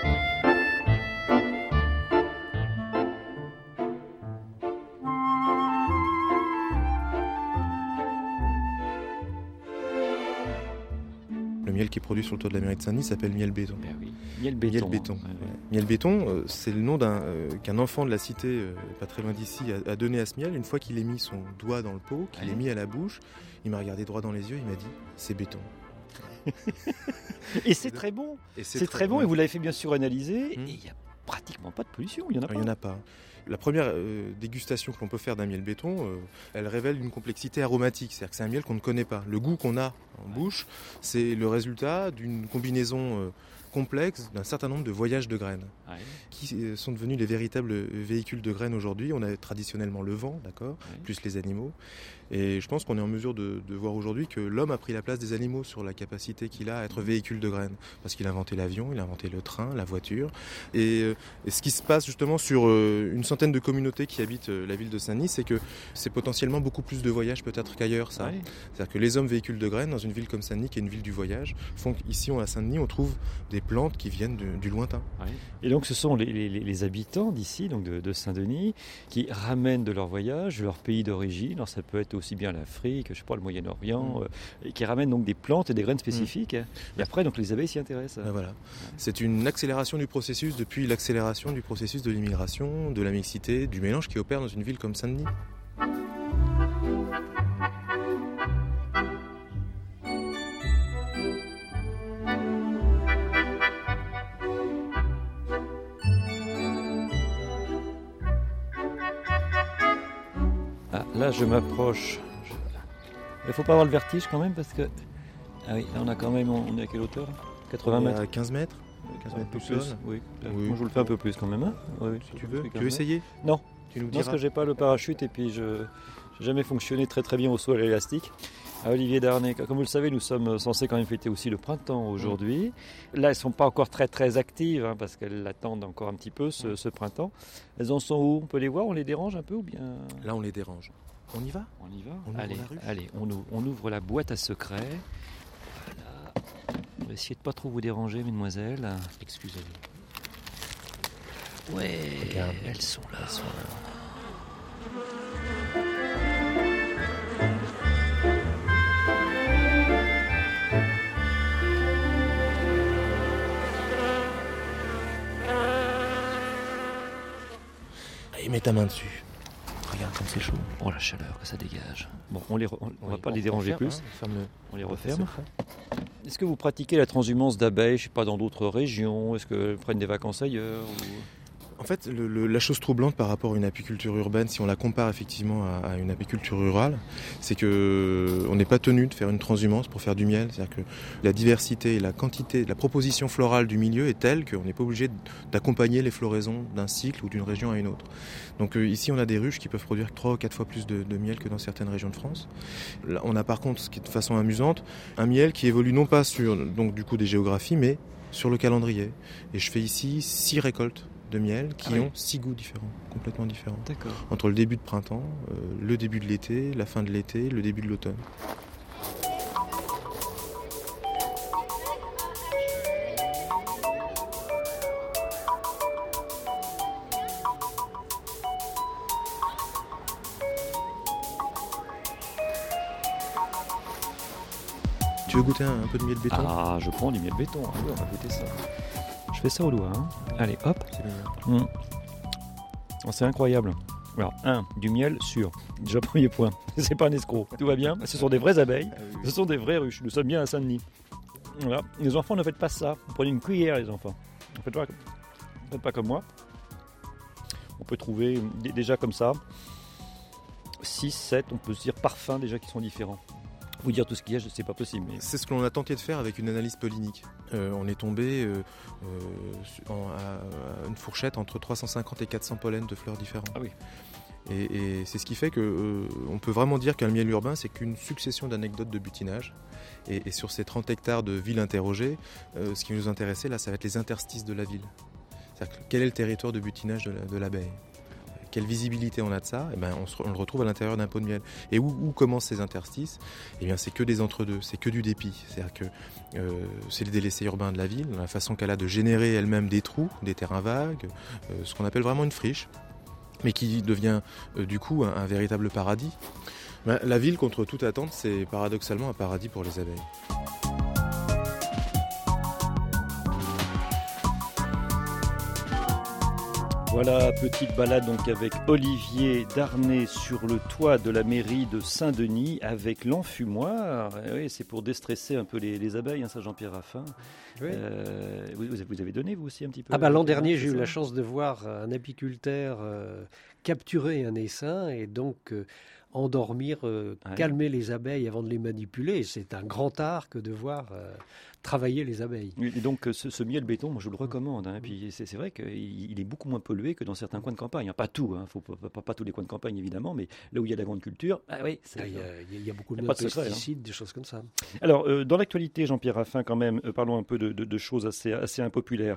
S10: Le miel qui est produit sur le toit de la mairie de Saint-Denis s'appelle miel béton.
S1: Ben oui. Miel béton.
S10: Miel béton,
S1: hein. ouais, ouais.
S10: miel béton euh, c'est le nom d'un, euh, qu'un enfant de la cité, euh, pas très loin d'ici, a, a donné à ce miel. Une fois qu'il ait mis son doigt dans le pot, qu'il
S1: ouais.
S10: l'ait mis à la bouche, il m'a regardé droit dans les yeux, il m'a dit « c'est béton ».
S1: Et c'est très bon.
S10: Et c'est,
S1: c'est
S10: très,
S1: très bon
S10: ouais.
S1: et vous l'avez fait bien sûr analyser.
S10: Mmh.
S1: Et il n'y a pratiquement pas de pollution, il n'y en a pas.
S10: Il n'y en a pas. La première euh, dégustation que l'on peut faire d'un miel béton, euh, elle révèle une complexité aromatique. C'est-à-dire que c'est un miel qu'on ne connaît pas. Le goût qu'on a en bouche, c'est le résultat d'une combinaison euh, complexe d'un certain nombre de voyages de graines, ouais. qui sont devenus des véritables véhicules de graines aujourd'hui. On a traditionnellement le vent, d'accord, ouais. plus les animaux. Et je pense qu'on est en mesure de, de voir aujourd'hui que l'homme a pris la place des animaux sur la capacité qu'il a à être véhicule de graines. Parce qu'il a inventé l'avion, il a inventé le train, la voiture. Et, et ce qui se passe justement sur une centaine de communautés qui habitent la ville de Saint-Denis, c'est que c'est potentiellement beaucoup plus de voyages peut-être qu'ailleurs, ça. Ouais. C'est-à-dire que les hommes véhicules de graines dans une ville comme Saint-Denis, qui est une ville du voyage, font qu'ici, à Saint-Denis, on trouve des plantes qui viennent de, du lointain.
S1: Ouais. Et donc ce sont les, les, les habitants d'ici, donc de, de Saint-Denis, qui ramènent de leur voyage, de leur pays d'origine. Alors ça peut être aussi bien l'Afrique, je sais pas, le Moyen-Orient, mmh. euh, et qui ramènent donc des plantes et des graines spécifiques. Mmh. Et après, donc les abeilles s'y intéressent.
S10: Ben voilà. Ouais. C'est une accélération du processus depuis l'accélération du processus de l'immigration, de la mixité, du mélange qui opère dans une ville comme Saint-Denis.
S1: Là, je m'approche. Il ne faut pas avoir le vertige quand même parce que. Ah oui, là on a quand même. On est à quelle hauteur? quatre-vingts mètres.
S10: À quinze mètres. quinze mètres plus. plus.
S1: Oui. oui. Moi je vous le fais un peu plus quand même. Hein oui,
S10: si tu veux. Tu veux essayer?
S1: Non.
S10: Tu nous
S1: diras. Parce que j'ai pas le parachute et puis je n'ai jamais fonctionné très très bien au saut à l'élastique. À Olivier Darnay, comme vous le savez, nous sommes censés quand même fêter aussi le printemps aujourd'hui. Là, elles ne sont pas encore très très actives hein, parce qu'elles attendent encore un petit peu ce, ce printemps. Elles en sont où? On peut les voir? On les dérange un peu ou bien?
S10: Là, on les dérange. On y va?
S1: On y va.
S10: On
S1: allez, allez, on ouvre, on ouvre la boîte à secrets. Voilà. On va essayer de pas trop vous déranger, mesdemoiselles.
S10: Excusez-moi.
S1: Ouais, regarde, elles sont là. Elles sont là.
S10: Allez, mets ta main dessus. Regarde comme c'est chaud.
S1: Oh la chaleur que ça dégage. Bon, on ne on, on oui, va pas on les déranger referme, plus.
S10: Hein, le...
S1: On les referme. Est-ce que vous pratiquez la transhumance d'abeilles, je sais pas, dans d'autres régions? Est-ce qu'elles prennent des vacances ailleurs ou...
S10: En fait, le, le, la chose troublante par rapport à une apiculture urbaine, si on la compare effectivement à, à une apiculture rurale, c'est qu'on n'est pas tenu de faire une transhumance pour faire du miel. C'est-à-dire que la diversité et la quantité, la proposition florale du milieu est telle qu'on n'est pas obligé d'accompagner les floraisons d'un cycle ou d'une région à une autre. Donc euh, ici, on a des ruches qui peuvent produire trois ou quatre fois plus de, de miel que dans certaines régions de France. Là, on a par contre, ce qui est de façon amusante, un miel qui évolue non pas sur donc, du coup, des géographies, mais sur le calendrier. Et je fais ici six récoltes de miel qui ah oui. ont six goûts différents, complètement différents.
S1: D'accord.
S10: Entre le début de printemps, euh, le début de l'été, la fin de l'été, le début de l'automne. Tu veux goûter un, un peu de miel béton?
S1: Ah, je prends du miel béton. Ah oui, on va goûter ça. Je fais ça au doigt. Hein. Allez, hop.
S10: C'est bien.
S1: Mmh. Oh, c'est incroyable. Alors, un, du miel sûr. Déjà, premier point. C'est pas un escroc. Tout va bien. Ce sont des vraies abeilles. Ah, oui, oui. Ce sont des vraies ruches. Nous sommes bien à Saint-Denis. Voilà. Les enfants, ne faites pas ça. Vous prenez une cuillère, les enfants. Ne faites pas, ne faites pas comme moi. On peut trouver déjà comme ça six, sept, on peut se dire parfums déjà qui sont différents. Vous dire tout ce qu'il y a, c'est pas possible. Mais...
S10: C'est ce que l'on a tenté de faire avec une analyse pollinique. Euh, on est tombé euh, euh, en, à, à une fourchette entre trois cent cinquante et quatre cents pollens de fleurs différentes.
S1: Ah oui.
S10: Et, et c'est ce qui fait qu'on euh, peut vraiment dire qu'un miel urbain, c'est qu'une succession d'anecdotes de butinage. Et, et sur ces trente hectares de villes interrogées, euh, ce qui nous intéressait là, ça va être les interstices de la ville. C'est-à-dire quel est le territoire de butinage de, la, de l'abeille? Quelle visibilité on a de ça? Eh ben, on, se, on le retrouve à l'intérieur d'un pot de miel. Et où, où commencent ces interstices? Eh bien, c'est que des entre-deux, c'est que du dépit. C'est-à-dire que euh, c'est le délaissé urbain de la ville, dans la façon qu'elle a de générer elle-même des trous, des terrains vagues, euh, ce qu'on appelle vraiment une friche, mais qui devient euh, du coup un, un véritable paradis. Ben, la ville, contre toute attente, c'est paradoxalement un paradis pour les abeilles.
S1: Voilà, petite balade donc avec Olivier Darnay sur le toit de la mairie de Saint-Denis avec l'enfumoir. Oui, c'est pour déstresser un peu les, les abeilles, hein, ça Jean-Pierre Raffin. Oui. Euh, vous, vous avez donné vous aussi un petit peu?
S2: Ah bah, l'an dernier, j'ai eu la chance de voir un apiculteur euh, capturer un essaim et donc euh, endormir, euh,
S1: Ouais.
S2: calmer les abeilles avant de les manipuler. Et c'est un grand art que de voir euh, travailler les abeilles.
S1: Oui, et donc ce, ce miel béton, moi je le recommande. Hein. Et puis c'est, c'est vrai qu'il il est beaucoup moins pollué que dans certains coins de campagne. Hein. Pas tout, hein. Faut pas, pas, pas tous les coins de campagne évidemment, mais là où il y a de la grande culture, ah oui, c'est,
S2: Il y, a, il y a beaucoup
S1: il y
S2: de,
S1: a pas de secret,
S2: pesticides,
S1: hein.
S2: des choses comme ça.
S1: Alors, euh, dans l'actualité, Jean-Pierre Raffin, quand même, euh, parlons un peu de, de, de choses assez, assez impopulaires.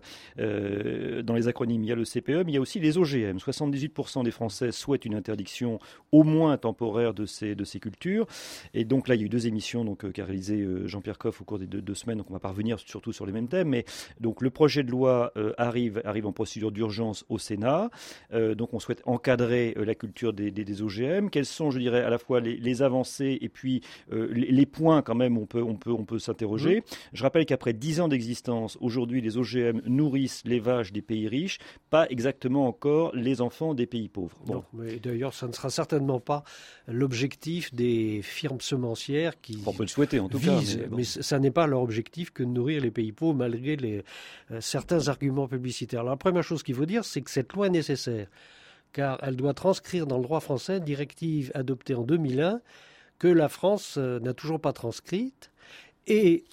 S1: Euh, dans les acronymes, il y a le C P E, mais il y a aussi les O G M. soixante-dix-huit pour cent des Français souhaitent une interdiction au moins temporaire de ces, de ces cultures. Et donc là, il y a eu deux émissions donc, euh, qu'a réalisé euh, Jean-Pierre Coff au cours des deux, deux semaines. Donc on va pas revenir surtout sur les mêmes thèmes. Mais donc le projet de loi euh, arrive, arrive en procédure d'urgence au Sénat. Euh, donc on souhaite encadrer euh, la culture des, des, des O G M. Quelles sont, je dirais, à la fois les, les avancées et puis euh, les, les points quand même, on peut, on peut, on peut s'interroger. Mmh. Je rappelle qu'après dix ans d'existence, aujourd'hui, les O G M nourrissent les vaches des pays riches, pas exactement encore les enfants des pays pauvres. Bon.
S2: Non, mais d'ailleurs, ça ne sera certainement pas l'objectif des firmes semencières qui
S1: on peut le souhaiter en tout
S2: visent,
S1: cas. Mais, bon.
S2: mais ça n'est pas leur objectif que de nourrir les pays pauvres malgré les, euh, certains arguments publicitaires. Alors, la première chose qu'il faut dire, c'est que cette loi est nécessaire, car elle doit transcrire dans le droit français une directive adoptée en deux mille un que la France euh, n'a toujours pas transcrite. Et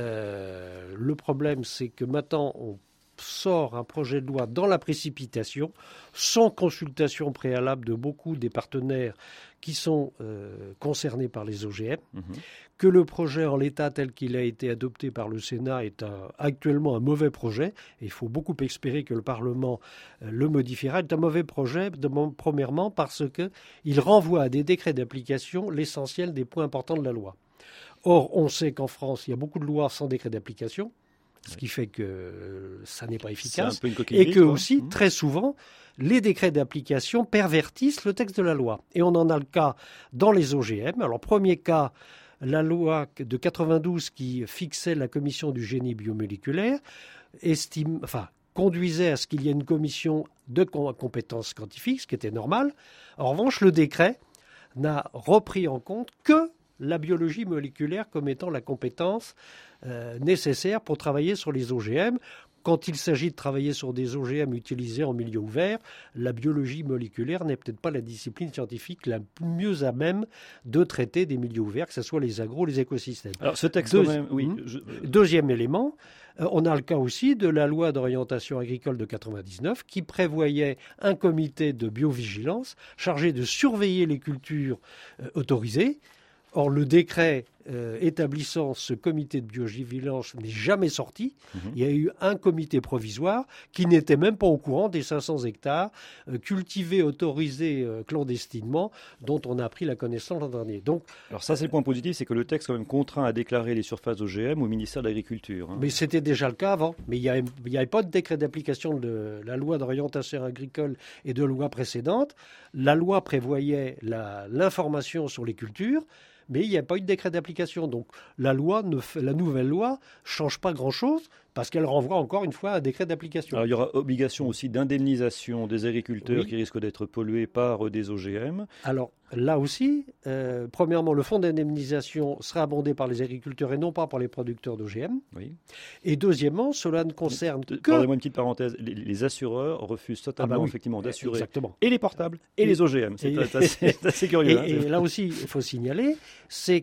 S2: euh, le problème, c'est que maintenant, on sort un projet de loi dans la précipitation, sans consultation préalable de beaucoup des partenaires qui sont euh, concernés par les O G M, mmh. que le projet en l'état tel qu'il a été adopté par le Sénat est un, actuellement un mauvais projet, et il faut beaucoup espérer que le Parlement euh, le modifiera. C'est un mauvais projet, de, premièrement, parce qu'il renvoie à des décrets d'application l'essentiel des points importants de la loi. Or, on sait qu'en France, il y a beaucoup de lois sans décret d'application, ce qui fait que euh, ça n'est pas efficace, et que aussi, mmh. très souvent, les décrets d'application pervertissent le texte de la loi. Et on en a le cas dans les O G M. Alors, premier cas, la loi de quatre-vingt-douze qui fixait la commission du génie biomoléculaire, estime, enfin, conduisait à ce qu'il y ait une commission de compétences scientifiques, ce qui était normal. En revanche, le décret n'a repris en compte que la biologie moléculaire comme étant la compétence euh, nécessaire pour travailler sur les O G M. Quand il s'agit de travailler sur des O G M utilisés en milieu ouvert, la biologie moléculaire n'est peut-être pas la discipline scientifique la mieux à même de traiter des milieux ouverts, que ce soit les agros, les écosystèmes.
S1: Alors ce texte,
S2: Deux...
S1: quand même, oui. Je...
S2: Deuxième élément, euh, on a le cas aussi de la loi d'orientation agricole de quatre-vingt-dix-neuf qui prévoyait un comité de biovigilance chargé de surveiller les cultures euh, autorisées. Or, le décret euh, établissant ce comité de biovigilance n'est jamais sorti. Mmh. Il y a eu un comité provisoire qui n'était même pas au courant des cinq cents hectares euh, cultivés, autorisés euh, clandestinement, dont on a pris la connaissance l'an dernier. Donc,
S1: alors ça, c'est le point positif, c'est que le texte quand même contraint à déclarer les surfaces O G M au ministère de l'Agriculture. Hein.
S2: Mais c'était déjà le cas avant. Mais il n'y avait, avait pas de décret d'application de la loi d'orientation agricole et de loi précédente. La loi prévoyait la, l'information sur les cultures, mais il n'y a pas eu de décret d'application. Donc la loi, ne fait, la nouvelle loi ne change pas grand-chose parce qu'elle renvoie encore une fois à un décret d'application.
S1: Alors il y aura obligation aussi d'indemnisation des agriculteurs oui. qui risquent d'être pollués par des O G M.
S2: Alors là aussi, euh, premièrement, le fonds d'indemnisation sera abondé par les agriculteurs et non pas par les producteurs d'O G M.
S1: Oui.
S2: Et deuxièmement, cela ne concerne que...
S1: Pardonnez-moi une petite parenthèse. Les, les assureurs refusent totalement
S2: ah bah oui.
S1: effectivement d'assurer
S2: Exactement.
S1: et les portables et, et les O G M. C'est, et, assez, c'est assez curieux.
S2: Et,
S1: hein,
S2: et là aussi, il faut signaler, c'est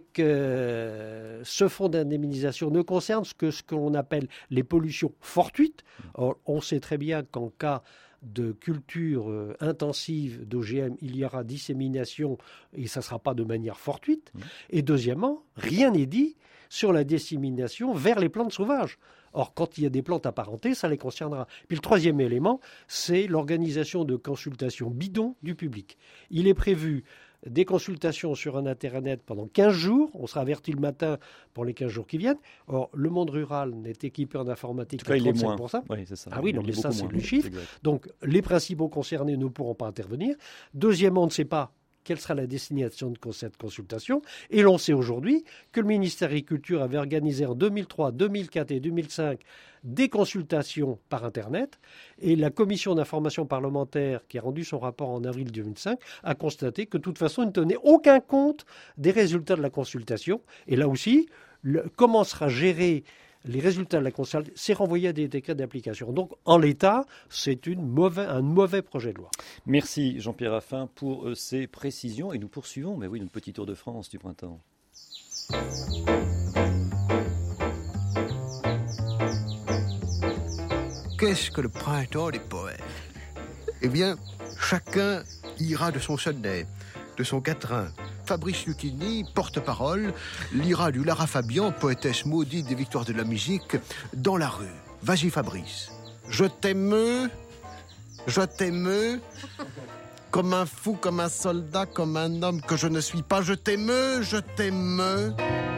S2: que ce fonds d'indemnisation ne concerne que ce qu'on appelle les pollutions fortuites. Or, on sait très bien qu'en cas de culture euh, intensive d'O G M, il y aura dissémination et ça ne sera pas de manière fortuite. Mmh. Et deuxièmement, rien n'est dit sur la dissémination vers les plantes sauvages. Or, quand il y a des plantes apparentées, ça les concernera. Puis le troisième élément, c'est l'organisation de consultations bidons du public. Il est prévu des consultations sur un Internet pendant quinze jours. On sera averti le matin pour les quinze jours qui viennent. Or, le monde rural n'est équipé en informatique
S1: qu'à
S2: trente-cinq pour cent.
S1: Oui, c'est ça.
S2: Ah oui, donc ça, c'est
S1: moins.
S2: le chiffre. Donc, les principaux concernés ne pourront pas intervenir. Deuxièmement, on ne sait pas quelle sera la destination de cette consultation. Et l'on sait aujourd'hui que le ministère de l'Agriculture avait organisé en deux mille trois, deux mille quatre et deux mille cinq des consultations par Internet. Et la commission d'information parlementaire, qui a rendu son rapport en avril deux mille cinq, a constaté que de toute façon, il ne tenait aucun compte des résultats de la consultation. Et là aussi, le, comment sera gérée les résultats de la consultation, c'est renvoyé à des décrets d'application. Donc, en l'état, c'est une mauvais, un mauvais projet de loi.
S1: Merci Jean-Pierre Raffin pour euh, ces précisions. Et nous poursuivons, mais oui, notre petit tour de France du printemps.
S11: Qu'est-ce que le printemps des poètes? Eh bien, chacun ira de son sonnet, de son quatrain. Fabrice Lucchini, porte-parole, lira du Lara Fabian, poétesse maudite des victoires de la musique, dans la rue. Vas-y Fabrice. Je t'aime, je t'aime, comme un fou, comme un soldat, comme un homme que je ne suis pas. Je t'aime, je t'aime.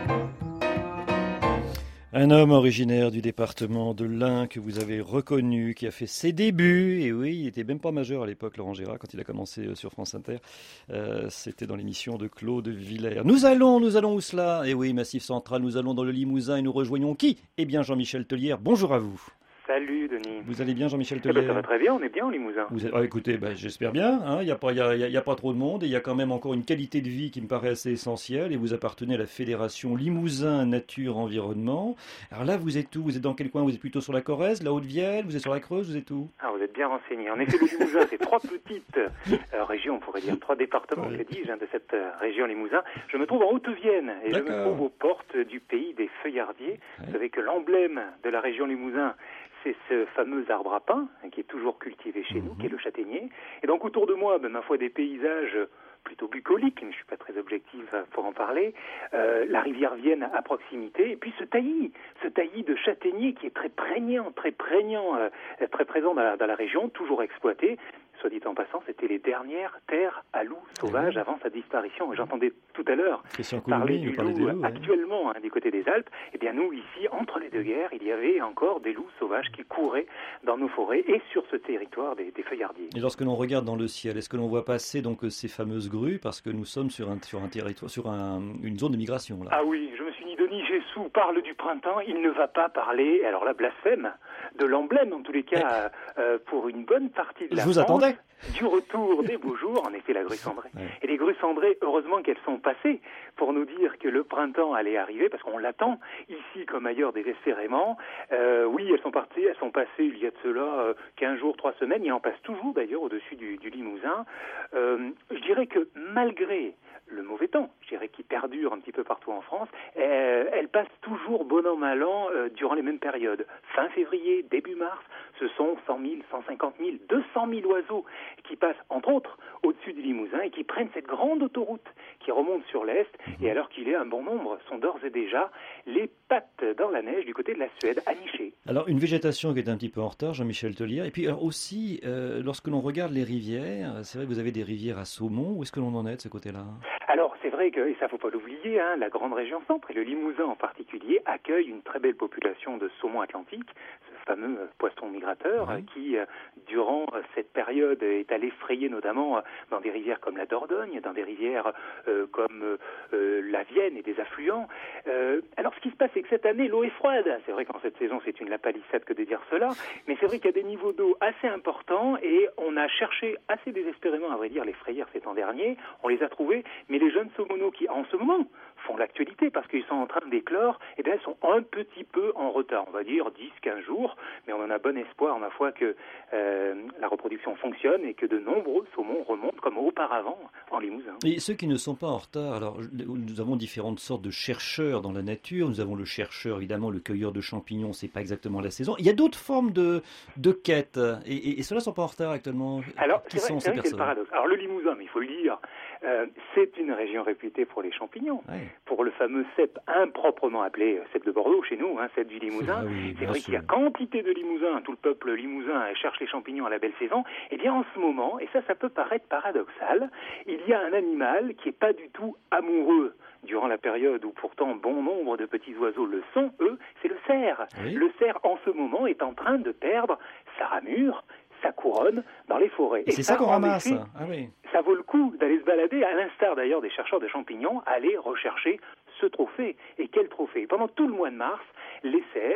S1: Un homme originaire du département de l'Ain que vous avez reconnu, qui a fait ses débuts. Et oui, il n'était même pas majeur à l'époque, Laurent Gérard, quand il a commencé sur France Inter. Euh, c'était dans l'émission de Claude Villers. Nous allons, nous allons où cela? Et oui, Massif Central, nous allons dans le Limousin et nous rejoignons qui? Eh bien, Jean-Michel Tellière, bonjour à vous.
S12: Salut Denis.
S1: Vous allez bien Jean-Michel
S12: eh ben,
S1: Tellière?
S12: Ça va très bien, on est bien au Limousin.
S1: Vous êtes... ah, écoutez, ben, j'espère bien, il hein, n'y a, a, a, a pas trop de monde et il y a quand même encore une qualité de vie qui me paraît assez essentielle et vous appartenez à la Fédération Limousin Nature Environnement. Alors là, vous êtes où? Vous êtes dans quel coin? Vous êtes plutôt sur la Corrèze, la Haute-Vienne, vous êtes sur la Creuse, vous êtes où?
S12: Ah, vous êtes bien renseigné. En effet, le Limousin, c'est trois petites euh, régions, on pourrait dire, trois départements,
S1: ouais.
S12: que dis-je, hein, de cette euh, région Limousin. Je me trouve en Haute-Vienne et je me trouve aux portes du pays des feuillardiers. Ouais. Vous savez que l'emblème de la région Limousin, c'est ce fameux arbre à pain hein, qui est toujours cultivé chez mmh. nous, qui est le châtaignier. Et donc autour de moi, ben, ma foi, des paysages plutôt bucoliques, mais je ne suis pas très objectif pour en parler, euh, la rivière Vienne à proximité, et puis ce taillis, ce taillis de châtaignier qui est très prégnant, très prégnant, euh, très présent dans la, dans la région, toujours exploité. Soit dit en passant, c'était les dernières terres à loups sauvages avant sa disparition. J'entendais tout à l'heure parler du loup loups, actuellement hein, du côté des Alpes. Eh bien nous, ici, entre les deux guerres, il y avait encore des loups sauvages qui couraient dans nos forêts et sur ce territoire des, des feuillardiers.
S1: Et lorsque l'on regarde dans le ciel, est-ce que l'on voit passer donc ces fameuses grues? Parce que nous sommes sur un, sur un territoire, sur un, une zone de migration. Là.
S12: Ah oui, je me suis dit, Denis Gessou parle du printemps, il ne va pas parler, alors la blasphème, de l'emblème en tous les cas, eh. euh, pour une bonne partie de la
S1: Je vous
S12: France.
S1: attendais.
S12: Du retour des beaux jours, en effet la grue cendrée. Ouais. Et les grues cendrées, heureusement qu'elles sont passées pour nous dire que le printemps allait arriver, parce qu'on l'attend, ici comme ailleurs désespérément. Euh, oui, elles sont parties, elles sont passées il y a de cela euh, quinze jours, trois semaines, il en passe toujours d'ailleurs au-dessus du, du Limousin. Euh, je dirais que malgré le mauvais temps, je dirais qui perdure un petit peu partout en France, euh, elle passe toujours bon an mal an euh, durant les mêmes périodes. Fin février, début mars, ce sont cent mille, cent cinquante mille, deux cent mille oiseaux qui passent, entre autres, au-dessus du Limousin et qui prennent cette grande autoroute qui remonte sur l'est. Et alors qu'il est un bon nombre, sont d'ores et déjà les pattes dans la neige du côté de la Suède, à nicher.
S1: Alors, une végétation qui est un petit peu en retard, Jean-Michel Tellière. Et puis alors aussi, euh, lorsque l'on regarde les rivières, c'est vrai que vous avez des rivières à saumon. Où est-ce que l'on en est de ce côté-là?
S12: Alors, c'est vrai que, et ça faut pas l'oublier, hein, la grande région centre, et le Limousin en particulier, accueille une très belle population de saumon atlantique, ce fameux poisson migrateur, ouais. qui, euh, durant cette période, est allé frayer notamment dans des rivières comme la Dordogne, dans des rivières euh, comme euh, la Vienne et des affluents. Euh, alors, ce qui se passe, c'est que cette année, l'eau est froide. C'est vrai qu'en cette saison, c'est une lapalissade que de dire cela, mais c'est vrai qu'il y a des niveaux d'eau assez importants, et on a cherché assez désespérément, à vrai dire, les frayères cet an dernier. On les a trouvés, mais les jeunes saumoneaux qui, en ce moment, font l'actualité parce qu'ils sont en train d'éclore, eh bien, elles sont un petit peu en retard, on va dire dix à quinze jours, mais on en a bon espoir, ma foi, que euh, la reproduction fonctionne et que de nombreux saumons remontent comme auparavant en Limousin.
S1: Et ceux qui ne sont pas en retard, alors nous avons différentes sortes de chercheurs dans la nature. Nous avons le chercheur, évidemment, le cueilleur de champignons, c'est pas exactement la saison. Il y a d'autres formes de, de quêtes, et, et, et ceux-là ne sont pas en retard actuellement.
S12: Alors,
S1: qui
S12: c'est vrai,
S1: sont
S12: c'est
S1: ces
S12: vrai que c'est le paradoxe. Alors, le Limousin, mais il faut le dire, euh, c'est une région réputée pour les champignons, ouais. pour le fameux cep improprement appelé cep de Bordeaux chez nous, hein, cep du Limousin. Ah oui, c'est vrai sûr. Qu'il y a quantité de Limousin, tout le peuple limousin cherche les champignons à la belle saison. Eh bien, en ce moment, et ça, ça peut paraître paradoxal, il y a un animal qui n'est pas du tout amoureux durant la période où pourtant bon nombre de petits oiseaux le sont, eux, c'est le cerf. Oui. Le cerf, en ce moment, est en train de perdre sa ramure, sa couronne dans les forêts.
S1: Et, et c'est ça, ça qu'on ramasse.
S12: Effet,
S1: ah oui.
S12: Ça vaut le coup d'aller se balader, à l'instar d'ailleurs des chercheurs de champignons, aller rechercher ce trophée. Et quel trophée? Pendant tout le mois de mars, les cerfs,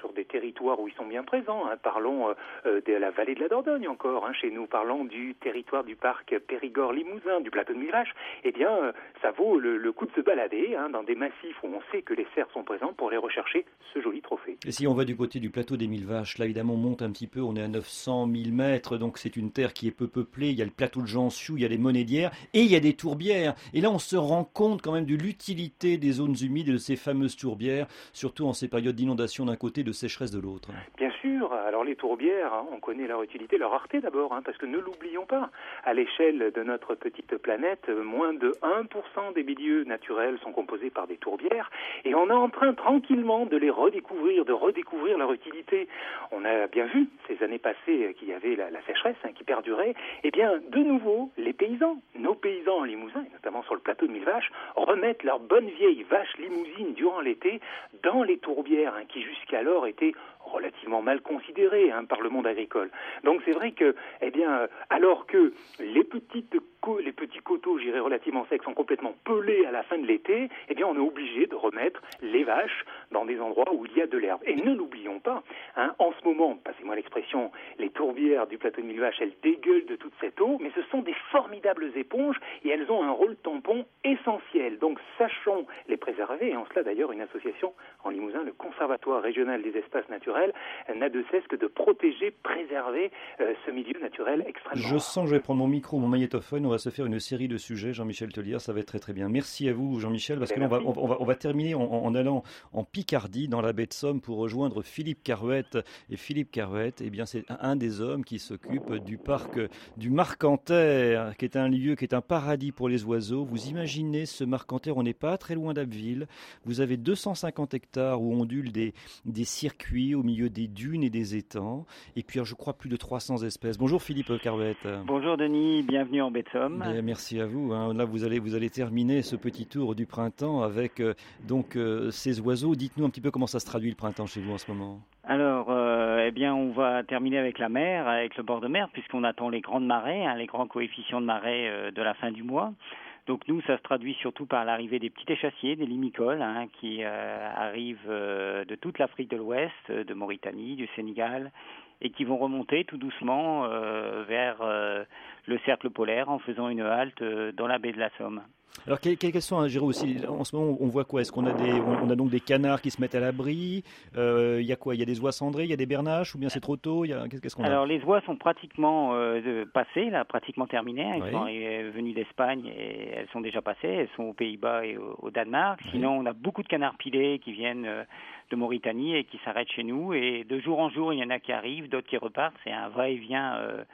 S12: sur des territoires où ils sont bien présents. Hein. Parlons euh, de la vallée de la Dordogne encore, hein, chez nous. Parlons du territoire du parc Périgord-Limousin, du plateau de Mille Vaches. Eh bien, euh, ça vaut le, le coup de se balader hein, dans des massifs où on sait que les cerfs sont présents pour aller rechercher ce joli trophée.
S1: Et si on va du côté du plateau des Mille Vaches, là évidemment on monte un petit peu, on est à neuf cent mille mètres, donc c'est une terre qui est peu peuplée, il y a le plateau de Jansiou, il y a les Monédières et il y a des tourbières. Et là on se rend compte quand même de l'utilité des zones humides et de ces fameuses tourbières, surtout en ces périodes d'inondation d'un côté, de sécheresse de l'autre.
S12: Bien sûr, alors les tourbières, hein, on connaît leur utilité, leur rareté d'abord, hein, parce que ne l'oublions pas, à l'échelle de notre petite planète, moins de un pour cent des milieux naturels sont composés par des tourbières, et on est en train tranquillement de les redécouvrir, de redécouvrir leur utilité. On a bien vu ces années passées qu'il y avait la, la sécheresse hein, qui perdurait, et bien de nouveau, les paysans, nos paysans en Limousin, et notamment sur le plateau de Mille Vaches, remettent leurs bonnes vieilles vaches limousines durant l'été dans les tourbières, hein, qui jusqu'alors étaient relativement mal considérées hein, par le monde agricole. Donc c'est vrai que, eh bien, alors que les petites les petits coteaux, j'irais relativement secs, sont complètement pelés à la fin de l'été, eh bien on est obligé de remettre les vaches dans des endroits où il y a de l'herbe. Et ne l'oublions pas, hein, en ce moment, passez-moi l'expression, les tourbières du plateau de Mille Vaches, elles dégueulent de toute cette eau, mais ce sont des formidables éponges et elles ont un rôle tampon essentiel. Donc sachons les préserver, et en cela d'ailleurs une association en Limousin, le Conservatoire régional des espaces naturels, n'a de cesse que de protéger, préserver euh, ce milieu naturel extrêmement
S1: Je sens que je vais prendre mon micro, mon magnétophone, on va se faire une série de sujets, Jean-Michel Tellière, ça va être très très bien. Merci à vous Jean-Michel, parce que là, on, va, on, va, on va terminer en, en allant en Picardie, dans la baie de Somme, pour rejoindre Philippe Carouette. Et Philippe Carouette, eh bien, c'est un des hommes qui s'occupe du parc du Marcanterre, qui est un lieu, qui est un paradis pour les oiseaux. Vous imaginez ce Marcanterre, on n'est pas très loin d'Abbeville, vous avez deux cent cinquante hectares où ondulent des, des circuits au milieu des dunes et des étangs, et puis je crois plus de trois cents espèces. Bonjour Philippe Carouette.
S13: Bonjour Denis, bienvenue en baie de Somme.
S1: Bien, merci à vous. Hein. Là, vous allez, vous allez terminer ce petit tour du printemps avec euh, donc euh, ces oiseaux. Dites-nous un petit peu comment ça se traduit le printemps chez vous en ce moment.
S13: Alors, euh, eh bien, on va terminer avec la mer, avec le bord de mer, puisqu'on attend les grandes marées, hein, les grands coefficients de marée euh, de la fin du mois. Donc nous, ça se traduit surtout par l'arrivée des petits échassiers, des limicoles, hein, qui euh, arrivent euh, de toute l'Afrique de l'Ouest, de Mauritanie, du Sénégal, et qui vont remonter tout doucement euh, vers euh, le cercle polaire en faisant une halte euh, dans la baie de la Somme.
S1: Alors, quelles, quelles sont, hein, Géraud, aussi, en ce moment, on voit quoi? Est-ce qu'on a des, on, on a donc des canards qui se mettent à l'abri? euh, Il y a quoi? Il y a des oies cendrées, il y a des bernaches, ou bien c'est trop tôt? Il y a, qu'est-ce qu'on a?
S13: Alors, les oies sont pratiquement euh, passées, là, pratiquement terminées. Elles
S1: oui.
S13: sont venues d'Espagne et elles sont déjà passées. Elles sont aux Pays-Bas et au, au Danemark. Oui. Sinon, on a beaucoup de canards pilés qui viennent euh, de Mauritanie et qui s'arrêtent chez nous. Et de jour en jour, il y en a qui arrivent, d'autres qui repartent. C'est un va-et-vient euh,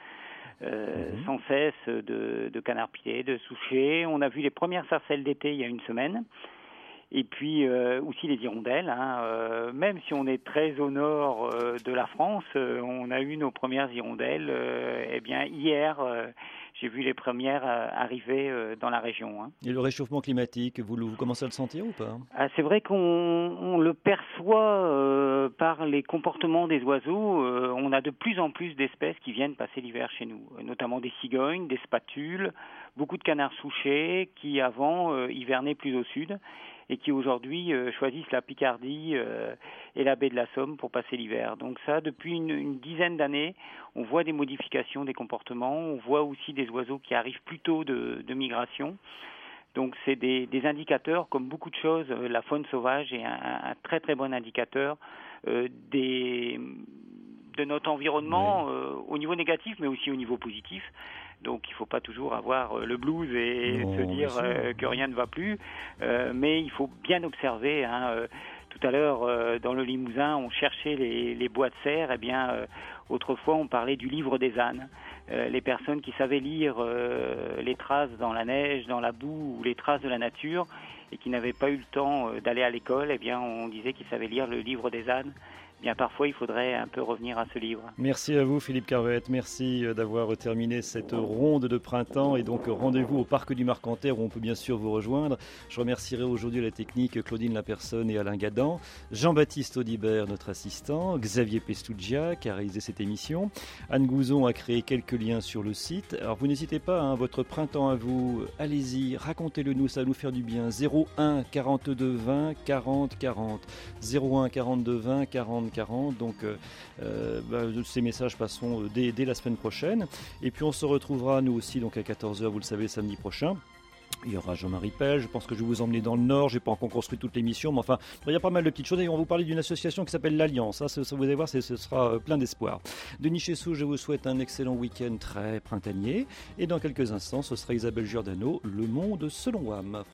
S13: Euh, mmh. sans cesse de, de canards pilés, de souchets. On a vu les premières sarcelles d'été il y a une semaine. Et puis euh, aussi les hirondelles. Hein. Euh, même si on est très au nord euh, de la France, euh, on a eu nos premières hirondelles. Euh, eh bien hier, euh, j'ai vu les premières euh, arriver euh, dans la région. Hein.
S1: Et le réchauffement climatique, vous, vous commencez à le sentir ou pas?
S13: ah, C'est vrai qu'on on le perçoit euh, par les comportements des oiseaux. Euh, on a de plus en plus d'espèces qui viennent passer l'hiver chez nous, notamment des cigognes, des spatules, beaucoup de canards souchés qui avant euh, hivernaient plus au sud et qui aujourd'hui euh, choisissent la Picardie euh, et la baie de la Somme pour passer l'hiver. Donc ça, depuis une, une dizaine d'années, on voit des modifications des comportements, on voit aussi des oiseaux qui arrivent plus tôt de, de migration. Donc c'est des, des indicateurs, comme beaucoup de choses, euh, la faune sauvage est un, un très très bon indicateur euh, des, de notre environnement oui. euh, au niveau négatif, mais aussi au niveau positif. Donc il ne faut pas toujours avoir euh, le blues et non, se dire euh, que rien ne va plus, euh, mais il faut bien observer. Hein, euh, tout à l'heure, euh, dans le Limousin, on cherchait les, les bois de cerf. Eh bien, euh, autrefois, on parlait du livre des ânes. Euh, les personnes qui savaient lire euh, les traces dans la neige, dans la boue ou les traces de la nature et qui n'avaient pas eu le temps euh, d'aller à l'école, eh bien, on disait qu'ils savaient lire le livre des ânes. Bien, parfois, il faudrait un peu revenir à ce livre.
S1: Merci à vous, Philippe Carouette. Merci d'avoir terminé cette ronde de printemps. Et donc, rendez-vous au Parc du Marcanterre où on peut bien sûr vous rejoindre. Je remercierai aujourd'hui à la technique Claudine Lapersonne et Alain Gadan, Jean-Baptiste Audibert, notre assistant, Xavier Pestugia qui a réalisé cette émission. Anne Gouzon a créé quelques liens sur le site. Alors, vous n'hésitez pas, hein, votre printemps à vous, allez-y, racontez-le nous, ça va nous faire du bien. zéro zéro un quarante-deux vingt quarante quarante. zéro un quarante-deux vingt quarante quarante. Donc euh, bah, ces messages passeront dès, dès la semaine prochaine. Et puis on se retrouvera nous aussi donc à quatorze heures, vous le savez, samedi prochain. Il y aura Jean-Marie Pell, je pense que je vais vous emmener dans le Nord, je n'ai pas encore construit toute l'émission, mais enfin, il y a pas mal de petites choses. Et on va vous parler d'une association qui s'appelle l'Alliance, ça, ça, vous allez voir, ce sera plein d'espoir. Denis Chessou, je vous souhaite un excellent week-end très printanier, et dans quelques instants, ce sera Isabelle Giordano, Le Monde selon W A M.